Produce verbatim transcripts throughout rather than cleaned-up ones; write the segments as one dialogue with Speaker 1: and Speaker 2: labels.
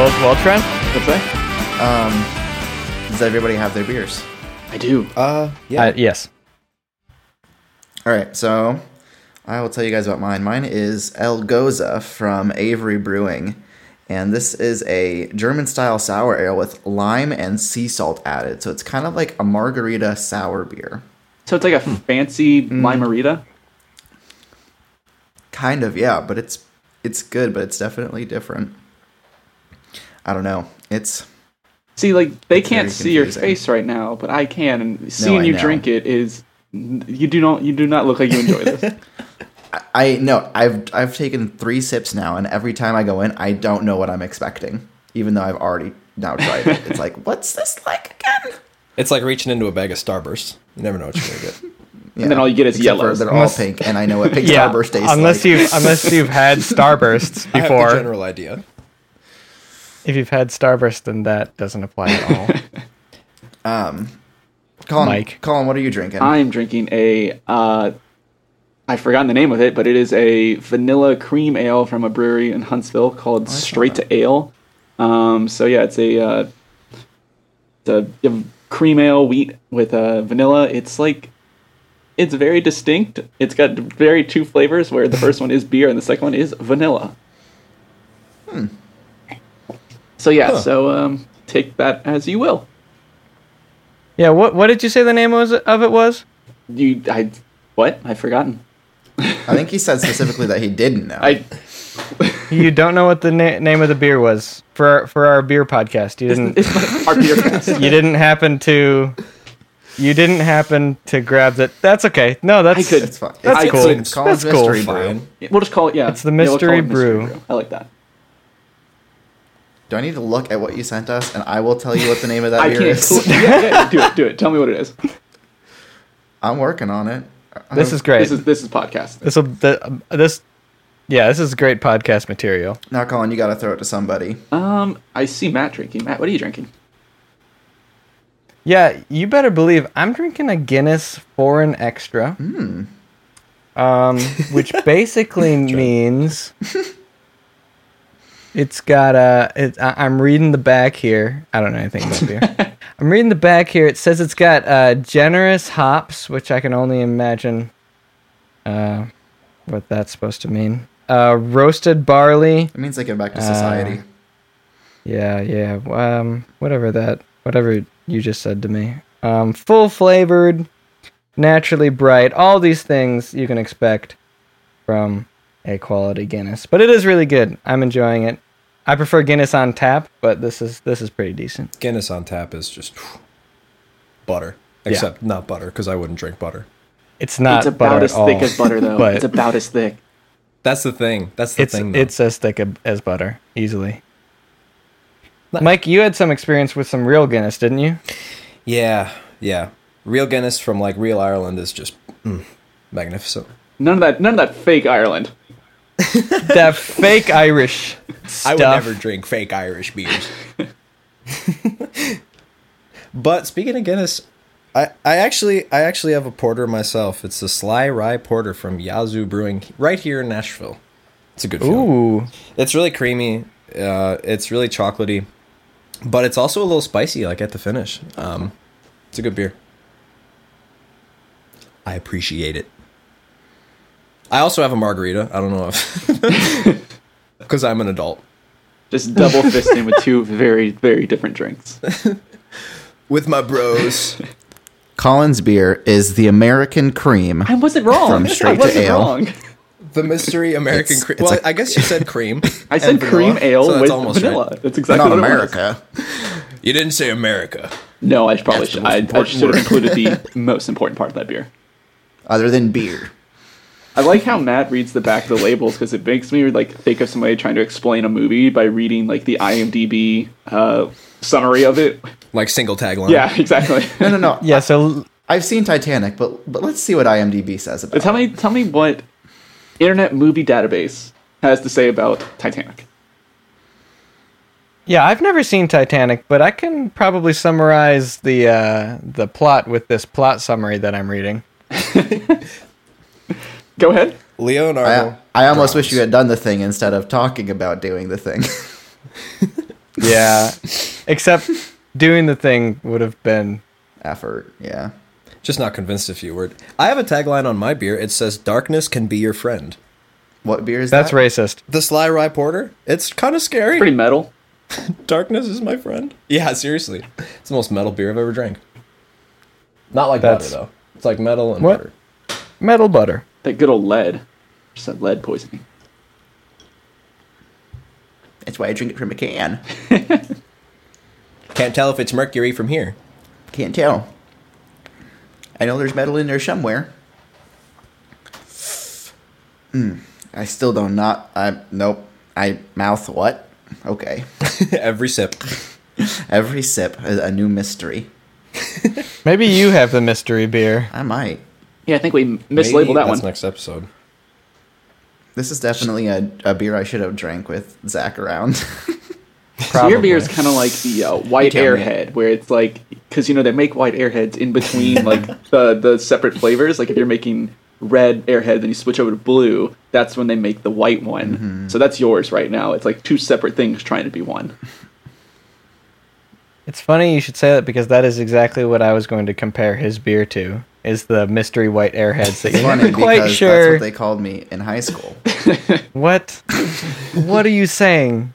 Speaker 1: Well, well, Trent.
Speaker 2: What's that?
Speaker 3: Um, does everybody have their beers?
Speaker 2: I do.
Speaker 4: Uh, yeah.
Speaker 1: Uh, yes.
Speaker 3: All right, so I will tell you guys about mine. Mine is El Goza from Avery Brewing, and this is a German-style sour ale with lime and sea salt added. So it's kind of like a margarita sour beer.
Speaker 2: So it's like a fancy limerita?
Speaker 3: Kind of, yeah, but it's it's good, but it's definitely different. I don't know. It's
Speaker 2: See, like, they can't
Speaker 3: very
Speaker 2: see your
Speaker 3: confusing.
Speaker 2: face right now, but I can, and seeing
Speaker 3: I
Speaker 2: you
Speaker 3: know.
Speaker 2: drink it is... You do not you do not look like you enjoy this.
Speaker 3: I no, I've I've taken three sips now, and every time I go in, I don't know what I'm expecting, even though I've already now tried it. It's like, what's this like again?
Speaker 4: It's like reaching into a bag of Starburst. You never know what you're gonna get.
Speaker 3: Yeah.
Speaker 2: And then all you get is
Speaker 3: Except for
Speaker 2: yellows.
Speaker 3: They're
Speaker 1: Unless-
Speaker 3: all pink, and I know what pink
Speaker 1: Yeah.
Speaker 3: Starburst tastes
Speaker 1: Unless
Speaker 3: like.
Speaker 1: you've unless you've had Starbursts
Speaker 4: I have the
Speaker 1: before.
Speaker 4: general idea.
Speaker 1: If you've had Starburst, then that doesn't apply at all.
Speaker 3: Um, Colin,
Speaker 1: Mike.
Speaker 3: Colin, what are you drinking?
Speaker 2: I'm drinking a... Uh, I've forgotten the name of it, but it is a vanilla cream ale from a brewery in Huntsville called
Speaker 3: saw
Speaker 2: Straight
Speaker 3: that.
Speaker 2: to Ale. Um, so yeah, it's a, uh, it's a you have cream ale wheat with uh, vanilla. It's like... It's very distinct. It's got very two flavors, where the first one is beer and the second one is vanilla.
Speaker 3: Hmm.
Speaker 2: So yeah,
Speaker 4: Huh.
Speaker 2: so um, take that as you will.
Speaker 1: Yeah. What What did you say the name was of it was?
Speaker 2: You, I, what? I've forgotten.
Speaker 3: I think he said specifically that he didn't know.
Speaker 2: I
Speaker 1: You don't know what the na- name of the beer was for our, for our beer podcast. You didn't.
Speaker 2: it's not our beer cast.
Speaker 1: You didn't happen to. You didn't happen to grab that. That's okay. No, that's
Speaker 2: I could-
Speaker 3: it's fine.
Speaker 1: That's
Speaker 3: it's,
Speaker 1: cool.
Speaker 3: It's Colin's
Speaker 1: That's cool.
Speaker 3: mystery brew.
Speaker 4: Fine.
Speaker 2: We'll just call it, yeah.
Speaker 1: It's the
Speaker 2: Yeah, we'll call
Speaker 1: mystery
Speaker 2: it
Speaker 1: brew.
Speaker 2: I like that.
Speaker 3: Do I need to look at what you sent us, and I will tell you what the name of that
Speaker 2: I
Speaker 3: beer
Speaker 2: can't.
Speaker 3: is?
Speaker 2: yeah, yeah, do it. Do it. Tell me what it is.
Speaker 3: I'm working on it.
Speaker 1: This is great.
Speaker 2: This is this is podcast.
Speaker 1: This will the, this. Yeah, this is great podcast material.
Speaker 3: Now, Colin, you got to throw it to somebody.
Speaker 2: Um, I see Matt drinking. Matt, what are you drinking?
Speaker 1: Yeah, you better believe I'm drinking a Guinness Foreign Extra.
Speaker 3: Hmm.
Speaker 1: Um, which basically means it's got a. It, I, I'm reading the back here. I don't know anything about beer. I'm reading the back here. It says it's got uh, generous hops, which I can only imagine uh, what that's supposed to mean. Uh, roasted barley.
Speaker 3: It means they get back to
Speaker 1: Uh,
Speaker 3: society.
Speaker 1: Yeah, yeah. Um, whatever that, whatever you just said to me. Um, full flavored, naturally bright. All these things you can expect from a quality Guinness, but it is really good. I'm enjoying it. I prefer Guinness on tap, but this is this is pretty decent.
Speaker 4: Guinness on tap is just whew, butter. Except not butter, because I wouldn't drink butter.
Speaker 1: It's not
Speaker 2: it's
Speaker 1: butter
Speaker 2: about
Speaker 1: at
Speaker 2: as thick
Speaker 1: all,
Speaker 2: as butter, though.
Speaker 1: but
Speaker 2: It's about as thick.
Speaker 4: That's the thing. That's the
Speaker 1: it's
Speaker 4: thing. Though.
Speaker 1: it's as thick a- as butter easily.
Speaker 4: Nice.
Speaker 1: Mike, you had some experience with some real Guinness, didn't you?
Speaker 4: Yeah, yeah. Real Guinness from like real Ireland is just mm, magnificent.
Speaker 2: None of that. None of that fake Ireland.
Speaker 1: That fake Irish stuff.
Speaker 4: I would never drink fake Irish beers. But speaking of Guinness, I, I actually I actually have a porter myself. It's the Sly Rye Porter from Yazoo Brewing right here in Nashville. It's a good feeling.
Speaker 1: Ooh.
Speaker 4: It's really creamy. Uh, it's really chocolatey, but it's also a little spicy. Like at the finish, um, it's a good beer. I appreciate it. I also have a margarita. I don't know if because I'm an adult
Speaker 2: Just double fisting with two very very different drinks.
Speaker 4: with my bros.
Speaker 3: Colin's beer is the American Cream.
Speaker 2: I wasn't wrong.
Speaker 3: From
Speaker 2: I
Speaker 3: Straight to
Speaker 2: wasn't
Speaker 3: Ale.
Speaker 2: wrong.
Speaker 4: The mystery American
Speaker 3: It's-
Speaker 4: cream.
Speaker 3: it's
Speaker 4: Well,
Speaker 3: a-
Speaker 4: I guess you said cream.
Speaker 2: I said
Speaker 4: and
Speaker 2: cream
Speaker 4: vanilla,
Speaker 2: ale
Speaker 4: so that's
Speaker 2: with
Speaker 4: almost
Speaker 2: vanilla.
Speaker 4: right.
Speaker 2: That's exactly
Speaker 3: Not
Speaker 2: what
Speaker 3: America.
Speaker 4: You didn't say America.
Speaker 2: it was. No, I probably
Speaker 3: That's the
Speaker 2: should.
Speaker 3: most
Speaker 2: I, I
Speaker 3: important
Speaker 2: should have
Speaker 3: word.
Speaker 2: included the most important part of that beer.
Speaker 3: Other than beer.
Speaker 2: I like how Matt reads the back of the labels because it makes me like think of somebody trying to explain a movie by reading like the IMDb uh, summary of it.
Speaker 4: Like single tagline.
Speaker 2: Yeah, exactly.
Speaker 3: No, no, no.
Speaker 1: Yeah, so
Speaker 3: I've seen Titanic, but but let's see what IMDb says about
Speaker 2: tell
Speaker 3: it.
Speaker 2: me, tell me what Internet Movie Database has to say about Titanic.
Speaker 1: yeah, I've never seen Titanic, but I can probably summarize the uh, the plot with this plot summary that I'm reading.
Speaker 2: Go ahead.
Speaker 4: Leonardo.
Speaker 3: I, I almost
Speaker 4: drowns.
Speaker 3: wish you had done the thing instead of talking about doing the thing.
Speaker 1: Yeah. Except doing the thing would have been.
Speaker 3: Effort, yeah.
Speaker 4: Just not convinced if you were. I have a tagline on my beer. It says, "Darkness can be your friend."
Speaker 3: What beer is
Speaker 1: That's
Speaker 3: that?
Speaker 1: racist.
Speaker 4: The Sly Rye Porter. It's kind of scary.
Speaker 2: Pretty metal.
Speaker 4: Darkness is my friend. Yeah, seriously. It's the most metal beer I've ever drank. Not like
Speaker 1: That's-
Speaker 4: butter, though. It's like metal and
Speaker 1: What?
Speaker 4: butter.
Speaker 1: Metal butter.
Speaker 2: That good old lead. Just that lead poisoning.
Speaker 3: That's why I drink it from a can.
Speaker 4: Can't tell if it's mercury from here.
Speaker 3: Can't tell. I know there's metal in there somewhere. Hmm. I still do not. I nope. I mouth what? Okay.
Speaker 4: Every sip.
Speaker 3: Every sip is a new mystery.
Speaker 1: Maybe you have the mystery beer.
Speaker 3: I might.
Speaker 2: Yeah, I think we
Speaker 4: Maybe
Speaker 2: mislabeled that
Speaker 4: that's
Speaker 2: one.
Speaker 4: next episode.
Speaker 3: This is definitely a, a beer I should have drank with Zach around.
Speaker 2: So your beer is kind of like the uh, white
Speaker 3: tell me.
Speaker 2: airhead, where it's like, because you know they make white airheads in between like the the separate flavors. Like if you're making red airhead, then you switch over to blue. That's when they make the white one.
Speaker 3: Mm-hmm.
Speaker 2: So that's yours right now. It's like two separate things trying to be one.
Speaker 1: It's funny you should say that because that is exactly what I was going to compare his beer to. Is the mystery white airheads that
Speaker 3: It's
Speaker 1: you're
Speaker 3: funny
Speaker 1: not quite
Speaker 3: because
Speaker 1: sure.
Speaker 3: that's what they called me in high school.
Speaker 1: What? What are you saying?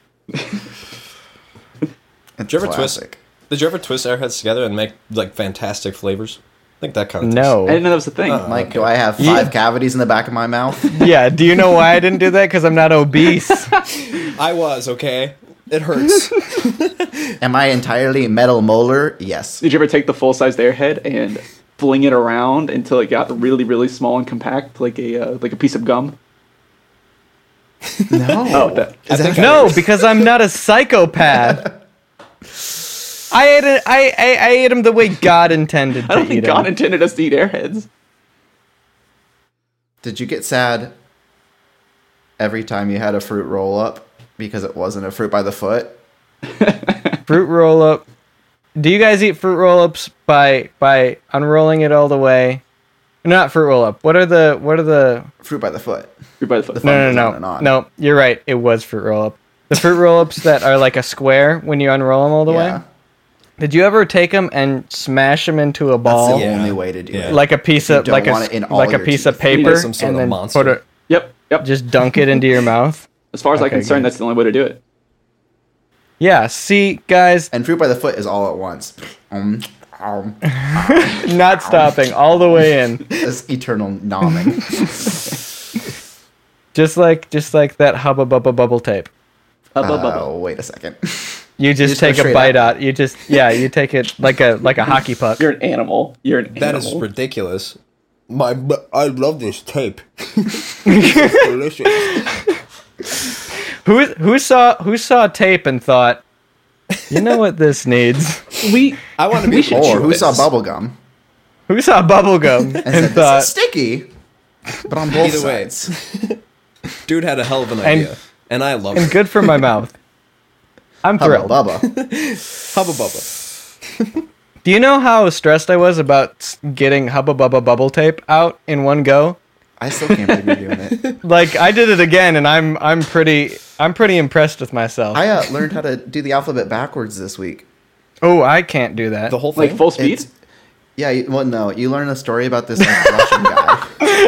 Speaker 3: It's
Speaker 4: Did you ever
Speaker 3: classic.
Speaker 4: twist? Did you ever twist airheads together and make like fantastic flavors? I think that kind of
Speaker 1: No.
Speaker 2: I didn't know that was the thing.
Speaker 4: Uh,
Speaker 3: Like,
Speaker 4: Okay.
Speaker 3: do I have five
Speaker 1: Yeah.
Speaker 3: cavities in the back of my mouth?
Speaker 1: Yeah, do you know why I didn't do that? Because I'm not obese.
Speaker 4: I was okay. It hurts.
Speaker 3: Am I entirely metal molar? Yes.
Speaker 2: Did you ever take the full sized airhead and fling it around until it got really, really small and compact, like a uh, like a piece of gum?
Speaker 3: No.
Speaker 2: Oh, that,
Speaker 3: Is that
Speaker 1: No, because I'm not a psychopath. I ate it. I, I I ate him the way God intended to
Speaker 2: I don't
Speaker 1: eat
Speaker 2: think
Speaker 1: him.
Speaker 2: God intended us to eat airheads.
Speaker 3: Did you get sad every time you had a fruit roll up because it wasn't a fruit by the foot?
Speaker 1: Fruit roll up. Do you guys eat fruit roll ups by by unrolling it all the way? Not fruit roll up. What are the what are the?
Speaker 3: Fruit by the foot.
Speaker 2: Fruit by the foot.
Speaker 3: The
Speaker 1: No,
Speaker 3: goes
Speaker 1: no,
Speaker 3: on
Speaker 1: no,
Speaker 3: and on.
Speaker 1: no. You're right. It was fruit roll up. The fruit roll ups that are like a square when you unroll them all the
Speaker 3: Yeah.
Speaker 1: way. Did you ever take them and smash them into a
Speaker 3: That's
Speaker 1: ball,
Speaker 3: the
Speaker 4: Yeah.
Speaker 3: only way to do
Speaker 4: Yeah.
Speaker 3: it.
Speaker 1: like a piece
Speaker 3: You
Speaker 1: of
Speaker 3: don't
Speaker 1: like a
Speaker 3: want
Speaker 1: s-
Speaker 3: it in all
Speaker 1: like a
Speaker 3: your
Speaker 1: piece of
Speaker 3: teeth.
Speaker 4: You need
Speaker 1: paper,
Speaker 4: some sort
Speaker 1: and
Speaker 4: of
Speaker 1: then
Speaker 4: monster.
Speaker 1: put it,
Speaker 2: Yep, yep.
Speaker 1: just dunk it into your mouth?
Speaker 2: As far as I'm
Speaker 1: Okay,
Speaker 2: concerned,
Speaker 1: good.
Speaker 2: that's the only way to do it.
Speaker 1: Yeah. See, guys,
Speaker 3: And fruit by the foot is all at once. Um, um,
Speaker 1: not stopping all the way in.
Speaker 3: this eternal nomming.
Speaker 1: Just like just like that hubba bubba bubble tape.
Speaker 2: Hubba bubba.
Speaker 3: Oh, wait a second.
Speaker 1: You just,
Speaker 3: just go
Speaker 1: take a
Speaker 3: straight
Speaker 1: bite
Speaker 3: up.
Speaker 1: out. You just yeah, you take it like a like a hockey puck.
Speaker 2: You're an animal. You're an
Speaker 4: That is
Speaker 2: animal.
Speaker 4: ridiculous. My, I love this tape. It's delicious.
Speaker 1: Who who saw who saw tape and thought, you know what this needs?
Speaker 2: We
Speaker 4: I want to be
Speaker 2: We should
Speaker 3: Or who
Speaker 4: choice.
Speaker 3: saw bubblegum
Speaker 1: Who saw bubblegum
Speaker 3: and,
Speaker 1: and,
Speaker 3: said,
Speaker 1: thought,
Speaker 3: this is sticky, but on both
Speaker 4: Either way.
Speaker 3: sides.
Speaker 4: Dude had a hell of an
Speaker 1: And-
Speaker 4: idea, and I love
Speaker 1: and
Speaker 4: it.
Speaker 1: good for my mouth. I'm
Speaker 3: Hubba
Speaker 1: thrilled.
Speaker 3: bubba.
Speaker 4: Hubba bubba.
Speaker 1: Do you know how stressed I was about s- getting Hubba Bubba bubble tape out in one go?
Speaker 3: I still can't believe you're doing it.
Speaker 1: Like I did it again, and I'm I'm pretty I'm pretty impressed with myself.
Speaker 3: I uh, learned how to do the alphabet backwards this week.
Speaker 1: oh, I can't do that.
Speaker 4: The whole thing.
Speaker 2: like full speed.
Speaker 3: It's, yeah, you- well, no, you learn a story about this like, Russian guy.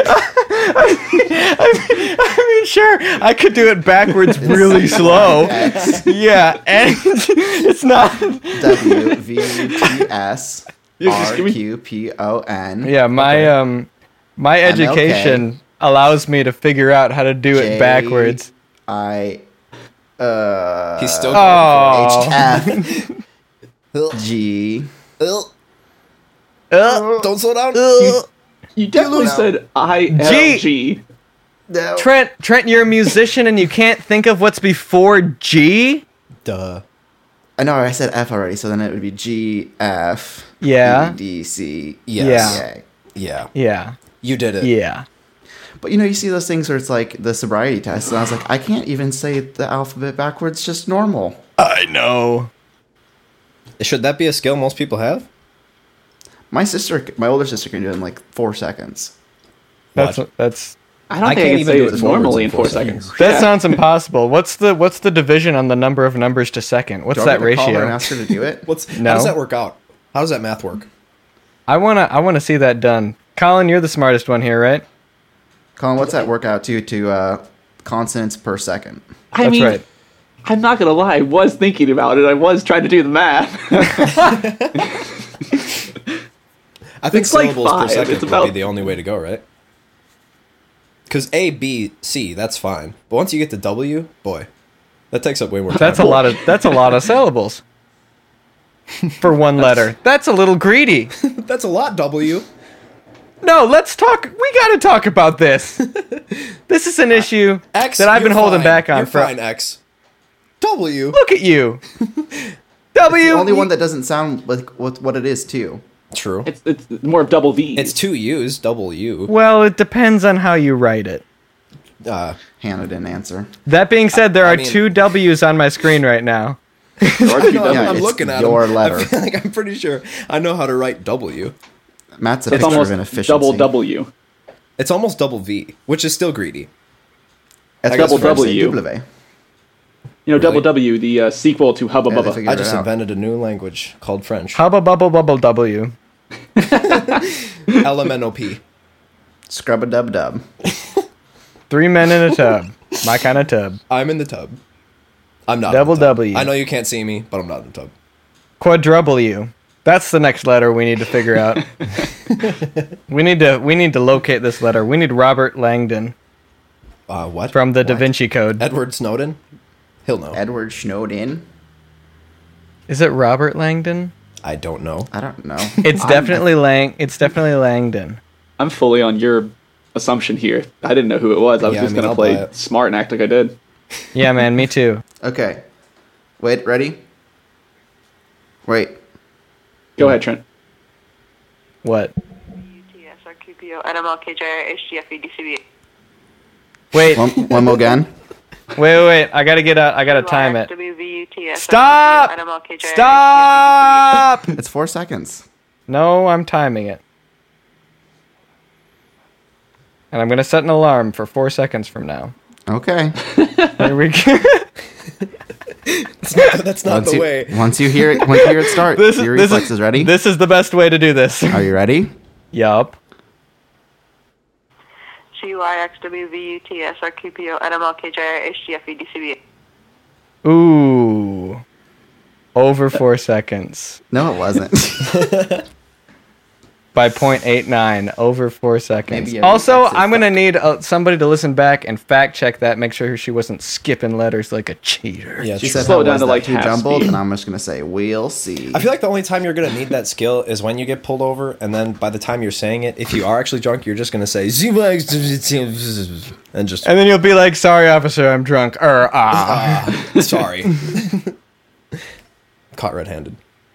Speaker 1: I mean, sure, I could do it backwards really slow.
Speaker 3: X,
Speaker 1: Yeah, and it's not.
Speaker 3: W, V, T, S,
Speaker 2: Yeah, just
Speaker 3: R,
Speaker 2: give me-
Speaker 3: Q, P, O, N.
Speaker 1: Yeah, my um, my
Speaker 3: M L K.
Speaker 1: education allows me to figure out how to do
Speaker 3: J,
Speaker 1: it backwards.
Speaker 3: I, uh,
Speaker 4: He's still
Speaker 1: Oh,
Speaker 3: H, F, G.
Speaker 4: going.
Speaker 1: Uh,
Speaker 4: Don't slow down.
Speaker 2: You definitely
Speaker 3: No.
Speaker 2: said I L G.
Speaker 3: No.
Speaker 1: Trent, Trent, you're a musician and you can't think of what's before G?
Speaker 4: Duh.
Speaker 3: I know I said F already, so then it would be G, F,
Speaker 1: Yeah.
Speaker 3: E, D, C,
Speaker 4: Yes.
Speaker 1: Yeah.
Speaker 3: A.
Speaker 4: Yeah.
Speaker 1: Yeah,
Speaker 4: You did it.
Speaker 1: yeah.
Speaker 3: But you know, you see those things where it's like the sobriety test, and I was like, I can't even say the alphabet backwards, just normal.
Speaker 1: I know.
Speaker 4: Should that be a skill most people have?
Speaker 3: My sister, my older sister, can do it in like four seconds.
Speaker 1: That's
Speaker 4: What?
Speaker 1: that's
Speaker 2: I don't
Speaker 4: I
Speaker 2: think I
Speaker 4: can't
Speaker 2: can
Speaker 4: even
Speaker 2: say
Speaker 4: do
Speaker 2: it
Speaker 4: it forwards
Speaker 2: normally
Speaker 4: in
Speaker 2: in
Speaker 4: four
Speaker 2: four seconds.
Speaker 4: seconds.
Speaker 1: That
Speaker 2: Yeah.
Speaker 1: sounds impossible. What's the what's the division on the number of numbers to second? What's
Speaker 3: Do you want
Speaker 1: that
Speaker 3: me to call her and
Speaker 1: ratio?
Speaker 3: ask her to do it?
Speaker 4: What's
Speaker 1: No.
Speaker 4: how does that work out? How does that math work?
Speaker 1: I wanna I wanna see that done. Colin, you're the smartest one here, right?
Speaker 3: Colin, what's that work out to to uh, consonants per second?
Speaker 2: I
Speaker 1: That's
Speaker 2: mean,
Speaker 1: right.
Speaker 2: I'm not gonna lie. I was thinking about it. I was trying to do the math.
Speaker 4: I think
Speaker 2: It's like
Speaker 4: syllables
Speaker 2: five.
Speaker 4: per second
Speaker 2: It's
Speaker 4: would
Speaker 2: about-
Speaker 4: be the only way to go, right? Because A, B, C, that's fine. But once you get to W, boy, that takes up way more time.
Speaker 1: That's a lot of that's a lot of syllables for one letter. That's a little greedy.
Speaker 4: That's a lot, W.
Speaker 1: No, let's talk. We got to talk about this. This is an issue
Speaker 4: X,
Speaker 1: that I've been
Speaker 4: you're
Speaker 1: holding
Speaker 4: fine.
Speaker 1: back on
Speaker 4: You're
Speaker 1: for.
Speaker 4: fine, X. W.
Speaker 1: Look at you. W.
Speaker 3: The only one that doesn't sound like what, what it is, too.
Speaker 4: True.
Speaker 2: it's it's more of double V.
Speaker 4: It's two U's, double U.
Speaker 1: Well, it depends on how you write it.
Speaker 4: Uh,
Speaker 3: Hannah didn't answer.
Speaker 1: That being said, there
Speaker 4: I
Speaker 1: are
Speaker 4: mean-
Speaker 1: two W's on my screen right now.
Speaker 2: There are
Speaker 4: I
Speaker 2: two
Speaker 4: know, I'm,
Speaker 3: Yeah,
Speaker 4: I'm
Speaker 3: it's
Speaker 4: looking at
Speaker 3: your
Speaker 4: them.
Speaker 3: letter.
Speaker 4: I feel like I'm pretty sure I know how to write W.
Speaker 3: Matt's a
Speaker 2: It's
Speaker 3: picture
Speaker 2: almost
Speaker 3: of inefficiency.
Speaker 2: double W.
Speaker 4: It's almost double V, which is still greedy.
Speaker 3: That's
Speaker 2: double
Speaker 3: what French say,
Speaker 2: W.
Speaker 3: W.
Speaker 2: You know, Double
Speaker 4: Really?
Speaker 2: W, the uh, sequel to Hubba
Speaker 3: Yeah, they
Speaker 2: Bubba.
Speaker 3: figured
Speaker 4: I
Speaker 3: it
Speaker 4: just
Speaker 3: out.
Speaker 4: invented a new language called French.
Speaker 1: Hubba bubble bubble W.
Speaker 4: L M N O P.
Speaker 3: Scrub a dub dub.
Speaker 1: Three men in a tub. My kind of tub.
Speaker 4: I'm in the tub. I'm not.
Speaker 1: Double
Speaker 4: in the tub.
Speaker 1: W.
Speaker 4: I know you can't see me, but I'm not in the tub.
Speaker 1: Quadruple U. That's the next letter we need to figure out. we need to we need to locate this letter. We need Robert Langdon
Speaker 4: Uh, what?
Speaker 1: from the Da
Speaker 3: What?
Speaker 1: Vinci Code.
Speaker 4: Edward Snowden? He'll know.
Speaker 3: Edward Snowden.
Speaker 1: Is it Robert Langdon?
Speaker 4: I don't know.
Speaker 3: I don't know.
Speaker 1: It's definitely Lang. It's definitely Langdon.
Speaker 2: I'm fully on your assumption here. I didn't know who it was. I was
Speaker 4: Yeah, I
Speaker 2: just
Speaker 4: mean,
Speaker 2: going
Speaker 4: I'll
Speaker 2: to play
Speaker 4: buy it.
Speaker 2: smart and act like I did.
Speaker 1: Yeah, man. Me too.
Speaker 3: Okay. Wait, ready? Wait.
Speaker 2: Go ahead, Trent.
Speaker 1: What?
Speaker 5: U T S R Q P O N M L K J R H G F E D C B.
Speaker 1: Wait.
Speaker 3: One, one more again.
Speaker 1: Wait, wait, wait. I gotta get out. I gotta time it.
Speaker 5: W V U T S R
Speaker 1: Stop!
Speaker 5: Q P O N M L K J R H G F E D C B.
Speaker 1: Stop!
Speaker 3: It's four seconds.
Speaker 1: No, I'm timing it. And I'm gonna set an alarm for four seconds from now.
Speaker 3: Okay.
Speaker 1: There we go.
Speaker 4: That's not, that's not
Speaker 3: once
Speaker 4: the
Speaker 3: you,
Speaker 4: way.
Speaker 3: Once you hear it, once you hear it start,
Speaker 1: This is
Speaker 3: your
Speaker 1: this
Speaker 3: reflexes
Speaker 1: is
Speaker 3: ready.
Speaker 1: This is the best way to do this.
Speaker 3: Are you ready?
Speaker 1: Yup.
Speaker 5: C Y X W V U T S R Q P O N M L K J R H G F E D C B.
Speaker 1: Ooh. Over four seconds.
Speaker 3: No, it wasn't.
Speaker 1: By point eight nine. Over four seconds.
Speaker 3: Maybe your
Speaker 1: Also,
Speaker 3: reflexes
Speaker 1: I'm going to need uh, somebody to listen back and fact check that. Make sure she wasn't skipping letters like a cheater.
Speaker 4: Yeah,
Speaker 3: She
Speaker 4: true.
Speaker 3: said,
Speaker 2: Slow
Speaker 3: "How
Speaker 2: it down
Speaker 3: was
Speaker 2: to,
Speaker 3: that?
Speaker 2: like,
Speaker 3: Too
Speaker 2: half
Speaker 3: jumbled,"
Speaker 2: speed.
Speaker 3: and I'm just gonna say, "We'll see."
Speaker 4: I feel like the only time you're gonna need that skill is when you get pulled over, and then by the time you're saying it, if you are actually drunk, you're just gonna say and just
Speaker 1: And then you'll be like, sorry, officer, I'm drunk. Er, ah.
Speaker 4: ah, sorry. Caught red-handed.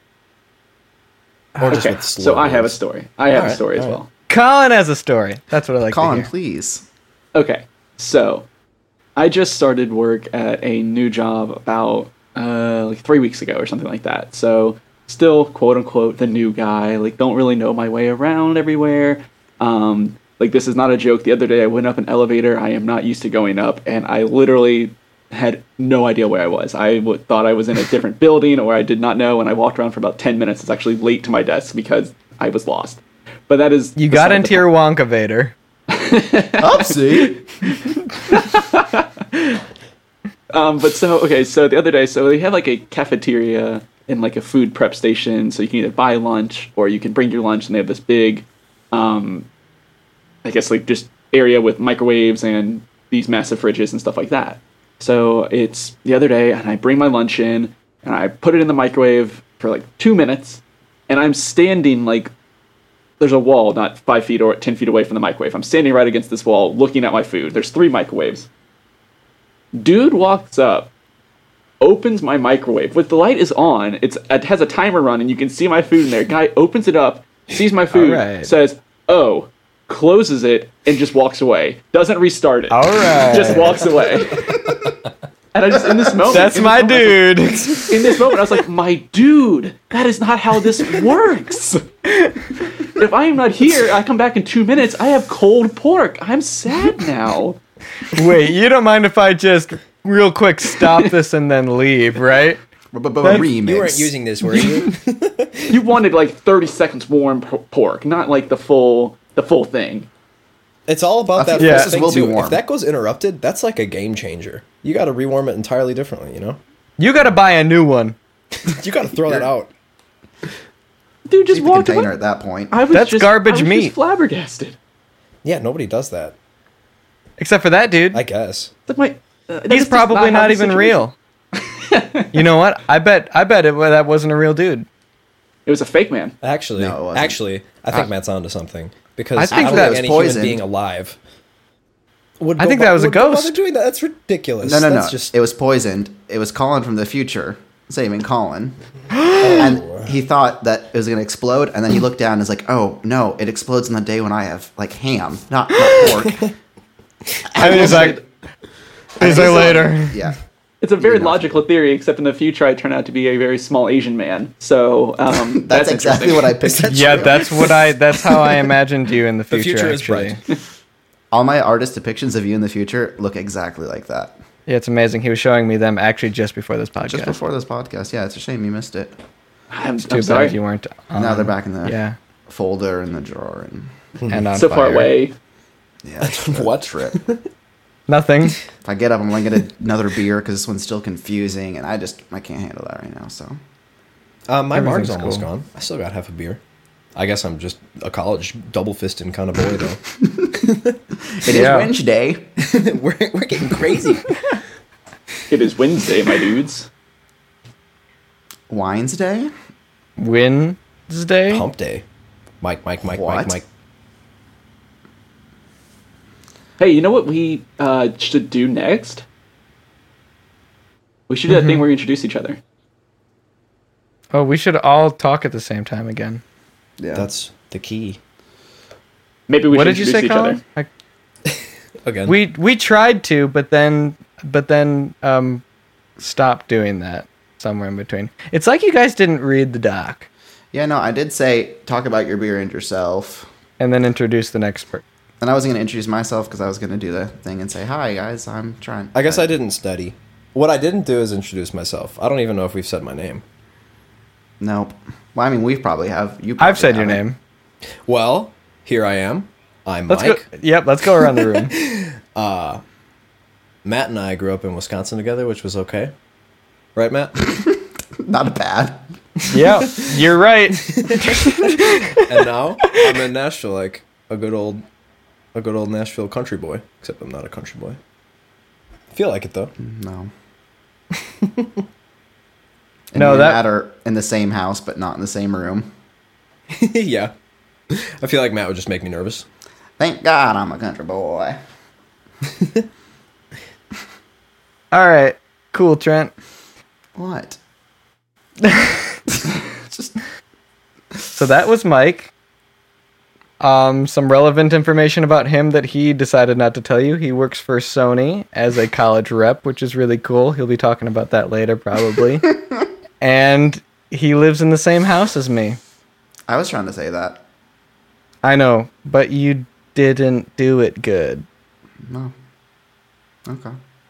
Speaker 4: Or just
Speaker 2: Okay,
Speaker 4: with slow
Speaker 2: so I have a
Speaker 4: words.
Speaker 2: story. I have
Speaker 4: Alright,
Speaker 2: a story as
Speaker 4: alright.
Speaker 2: well.
Speaker 1: Colin has a story. That's what I like
Speaker 3: Colin,
Speaker 1: to hear.
Speaker 3: please.
Speaker 2: Okay, so I just started work at a new job about uh, like three weeks ago or something like that. So still, quote unquote, the new guy. Like, don't really know my way around everywhere. Um, like, this is not a joke. The other day, I went up an elevator. I am not used to going up, and I literally had no idea where I was. I w- thought I was in a different building, or I did not know. And I walked around for about ten minutes. It's actually late to my desk because I was lost. But that is
Speaker 1: You got
Speaker 2: beside
Speaker 1: into
Speaker 2: the
Speaker 1: your Wonka Vader.
Speaker 3: Upsie.
Speaker 2: Um, but so, okay, so the other day, so they have like a cafeteria and like a food prep station, so you can either buy lunch or you can bring your lunch, and they have this big, um, I guess like just area with microwaves and these massive fridges and stuff like that. So it's the other day, and I bring my lunch in, and I put it in the microwave for like two minutes, and I'm standing like, there's a wall not five feet or ten feet away from the microwave. I'm standing right against this wall looking at my food. There's three microwaves. Dude walks up, opens my microwave. With the light is on, it's it has a timer run, and you can see my food in there. Guy opens it up, sees my food,
Speaker 1: Alright.
Speaker 2: says, "Oh," closes it, and just walks away. Doesn't restart it.
Speaker 1: All right.
Speaker 2: Just walks away. And I just in this moment,
Speaker 1: That's
Speaker 2: in this
Speaker 1: my
Speaker 2: moment, I was like-
Speaker 1: dude.
Speaker 2: in this moment, I was like, "My dude, that is not how this works." if I am not here, I come back in two minutes. I have cold pork. I'm sad now.
Speaker 1: Wait, you don't mind if I just real quick stop this and then leave, right?
Speaker 3: Remix.
Speaker 4: You weren't using this, were you?
Speaker 2: You wanted like thirty seconds warm p- pork, not like the full the full thing.
Speaker 4: It's all about
Speaker 3: I
Speaker 4: that
Speaker 3: think
Speaker 1: Yeah.
Speaker 4: first thing
Speaker 3: will be
Speaker 4: too.
Speaker 3: warm.
Speaker 4: If that goes interrupted, that's like a game changer. You got to rewarm it entirely differently. You know,
Speaker 1: You gotta buy a new one.
Speaker 4: you got to throw that out.
Speaker 2: Dude just
Speaker 3: Keep the
Speaker 2: walked
Speaker 3: container
Speaker 2: away.
Speaker 3: at that point.
Speaker 2: I was
Speaker 1: That's
Speaker 2: just,
Speaker 1: garbage
Speaker 2: I was
Speaker 1: meat.
Speaker 2: Just flabbergasted.
Speaker 4: Yeah, nobody does that.
Speaker 1: Except for that dude.
Speaker 4: I guess.
Speaker 2: Like my, uh, that's
Speaker 1: He's
Speaker 2: just
Speaker 1: probably
Speaker 2: how
Speaker 1: not
Speaker 2: the
Speaker 1: even
Speaker 2: situation-
Speaker 1: real. You know what? I bet I bet it that wasn't a real dude.
Speaker 2: It was a fake man.
Speaker 4: Actually,
Speaker 3: No, it wasn't.
Speaker 4: actually, I think
Speaker 3: I-
Speaker 4: Matt's onto something because
Speaker 1: I
Speaker 4: I,
Speaker 1: think
Speaker 4: don't
Speaker 1: that
Speaker 4: think
Speaker 3: was
Speaker 4: any
Speaker 3: poisoned.
Speaker 4: human being alive would.
Speaker 1: I
Speaker 4: go
Speaker 1: think
Speaker 4: bo-
Speaker 1: that was a
Speaker 4: would go
Speaker 1: ghost.
Speaker 4: bother doing that. That's ridiculous.
Speaker 3: No, no,
Speaker 4: That's
Speaker 3: no.
Speaker 4: Just
Speaker 3: It was poisoned. It was Colin from the future saving Colin. And he thought that it was going to explode, and then he looked down and was like, oh, no, it explodes on the day when I have, like, ham, not, not pork.
Speaker 1: And he's like,
Speaker 3: And
Speaker 1: is
Speaker 3: he's
Speaker 1: there
Speaker 3: like-
Speaker 1: later?
Speaker 3: Yeah.
Speaker 2: It's a very
Speaker 3: Maybe not.
Speaker 2: logical theory, except in the future I turn out to be a very small Asian man. So um,
Speaker 3: That's,
Speaker 2: that's,
Speaker 3: exactly
Speaker 2: interesting.
Speaker 3: what I pictured.
Speaker 1: Yeah, that's what I. That's how I imagined you in the
Speaker 4: the
Speaker 1: future.
Speaker 4: future is
Speaker 1: actually.
Speaker 4: bright.
Speaker 3: All my artist depictions of you in the future look exactly like that.
Speaker 1: Yeah, it's amazing. He was showing me them actually just before this podcast.
Speaker 3: Just before this podcast. Yeah, it's a shame you missed it.
Speaker 2: I'm,
Speaker 1: Too
Speaker 2: I'm sorry.
Speaker 1: bad you weren't. On.
Speaker 3: now they're back in the
Speaker 1: Yeah,
Speaker 3: folder in the drawer. And
Speaker 1: and on
Speaker 2: So far
Speaker 1: fire.
Speaker 2: away.
Speaker 3: yeah,
Speaker 4: What?
Speaker 3: trip.
Speaker 1: Nothing.
Speaker 3: If I get up, I'm going to get another beer because this one's still confusing, and I just I can't handle that right now. So
Speaker 4: Uh, my marg's
Speaker 1: Everything's
Speaker 4: almost
Speaker 1: cool.
Speaker 4: gone. I still got half a beer. I guess I'm just a college double fisting kind of boy, though.
Speaker 3: it is
Speaker 1: Yeah.
Speaker 3: Wednesday.
Speaker 4: we're we're getting crazy.
Speaker 2: It is Wednesday, my dudes.
Speaker 3: Wines Day.
Speaker 1: Wednesday.
Speaker 4: Hump day. Mike, Mike, Mike,
Speaker 3: What?
Speaker 4: Mike, Mike.
Speaker 2: Hey, you know what we uh, should do next? We should do that
Speaker 1: Mm-hmm.
Speaker 2: thing where we introduce each other.
Speaker 1: Oh, we should all talk at the same time again.
Speaker 3: Yeah,
Speaker 4: That's the key.
Speaker 2: Maybe we
Speaker 1: what
Speaker 2: should
Speaker 1: did you
Speaker 2: introduce
Speaker 1: say,
Speaker 2: each
Speaker 1: Colin?
Speaker 2: other.
Speaker 1: I,
Speaker 4: Again.
Speaker 1: we we tried to, but then but then um stopped doing that somewhere in between. It's like you guys didn't read the doc
Speaker 3: yeah. No, I did say talk about your beer and yourself,
Speaker 1: and then introduce the next person.
Speaker 3: and I was going to introduce myself because I was going to do the thing and say hi guys. I'm trying.
Speaker 4: I guess I didn't study. What I didn't do is introduce myself. I don't even know if we've said my name.
Speaker 3: Nope. Well, I mean, we probably have. You. Probably
Speaker 1: I've said your
Speaker 3: haven't.
Speaker 1: name.
Speaker 4: Well, here I am. I'm
Speaker 1: Let's
Speaker 4: Mike.
Speaker 1: go. Yep, let's go around the room.
Speaker 4: Matt and I grew up in Wisconsin together, which was okay. Right, Matt?
Speaker 3: Not bad.
Speaker 1: Yeah, you're right.
Speaker 4: And now I'm in Nashville, like a good old, a good old Nashville country boy. Except I'm not a country boy. Feel like it though.
Speaker 3: No. And
Speaker 1: No,
Speaker 3: me and
Speaker 1: that-
Speaker 3: Matt are in the same house, but not in the same room.
Speaker 4: Yeah. I feel like Matt would just make me nervous.
Speaker 3: Thank God I'm a country boy.
Speaker 1: All right, cool, Trent.
Speaker 3: What? Just
Speaker 1: So that was Mike. Um, some relevant information about him that he decided not to tell you. He works for Sony as a college rep, which is really cool. He'll be talking about that later, probably. And he lives in the same house as me.
Speaker 3: I was trying to say that.
Speaker 1: I know, but you didn't do it good.
Speaker 3: No. Okay.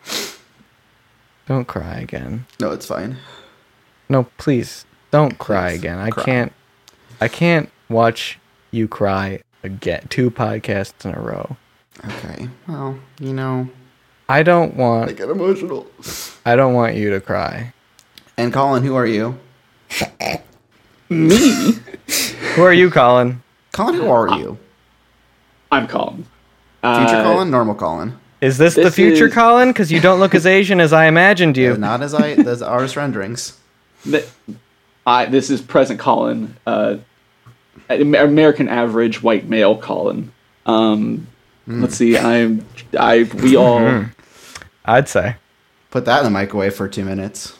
Speaker 1: Don't cry again.
Speaker 3: No, it's fine.
Speaker 1: No, please don't cry
Speaker 3: Please,
Speaker 1: again. I
Speaker 3: cry.
Speaker 1: can't. I can't watch you cry again. Two podcasts in a row.
Speaker 3: Okay. Well, you know,
Speaker 1: I don't
Speaker 3: I
Speaker 1: want.
Speaker 3: get emotional.
Speaker 1: I don't want you to cry.
Speaker 3: And Colin, who are you?
Speaker 2: Me?
Speaker 1: Who are you, Colin?
Speaker 3: Colin, who are you?
Speaker 2: I'm Colin.
Speaker 3: Future
Speaker 2: Uh,
Speaker 3: Colin, normal Colin.
Speaker 1: Is this, the
Speaker 2: This
Speaker 1: future
Speaker 2: is-
Speaker 1: Colin? Because you don't look as Asian as I imagined you.
Speaker 3: Uh, Not as I as artist renderings.
Speaker 2: th- I, this is present Colin. Uh, Am- American average white male Colin. Um, Let's see. I'm. I. We all.
Speaker 1: I'd say.
Speaker 3: Put that in the microwave for two minutes.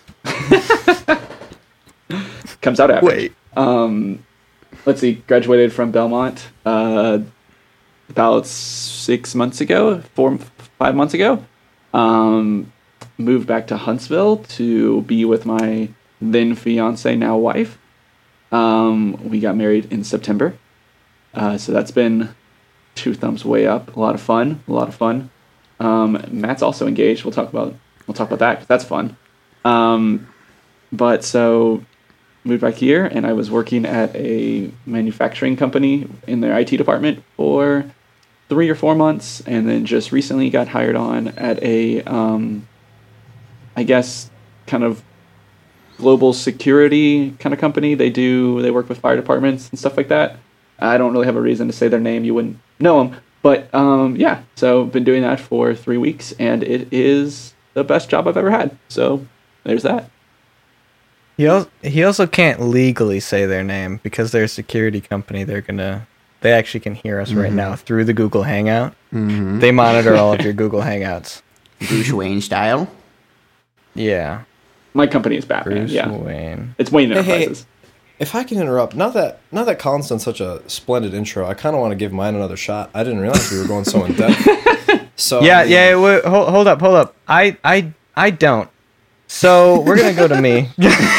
Speaker 2: Comes out average.
Speaker 1: Wait.
Speaker 2: Um, let's see. Graduated from Belmont uh, about six months ago, four, five months ago. Um, moved back to Huntsville to be with my then fiance, now wife. Um, we got married in September. Uh, so that's been two thumbs way up. A lot of fun. A lot of fun. Um, Matt's also engaged. We'll talk about we'll talk about that 'cause that's fun. Um, but so moved back here, and I was working at a manufacturing company in their I T department for three or four months, and then just recently got hired on at a, um, I guess, kind of global security kind of company. They do they work with fire departments and stuff like that. I don't really have a reason to say their name. You wouldn't know them, but um, yeah. So been doing that for three weeks, and it is the best job I've ever had. So there's that.
Speaker 1: He also, he also can't legally say their name because they're a security company. They're gonna they actually can hear us right now through the Google Hangout.
Speaker 3: Mm-hmm.
Speaker 1: They monitor all of your Google Hangouts.
Speaker 3: Bruce Wayne style.
Speaker 1: Yeah,
Speaker 2: My company is Batman.
Speaker 1: Bruce
Speaker 2: yeah,
Speaker 1: Wayne.
Speaker 2: it's Wayne
Speaker 4: Hey, hey.
Speaker 2: Enterprises.
Speaker 4: If I can interrupt, now that now that Colin's done such a splendid intro, I kind of want to give mine another shot. I didn't realize we were going so in depth. So
Speaker 1: Yeah,
Speaker 4: I mean,
Speaker 1: yeah. Wait, hold, hold up, hold up. I, I, I don't. So we're gonna go to me.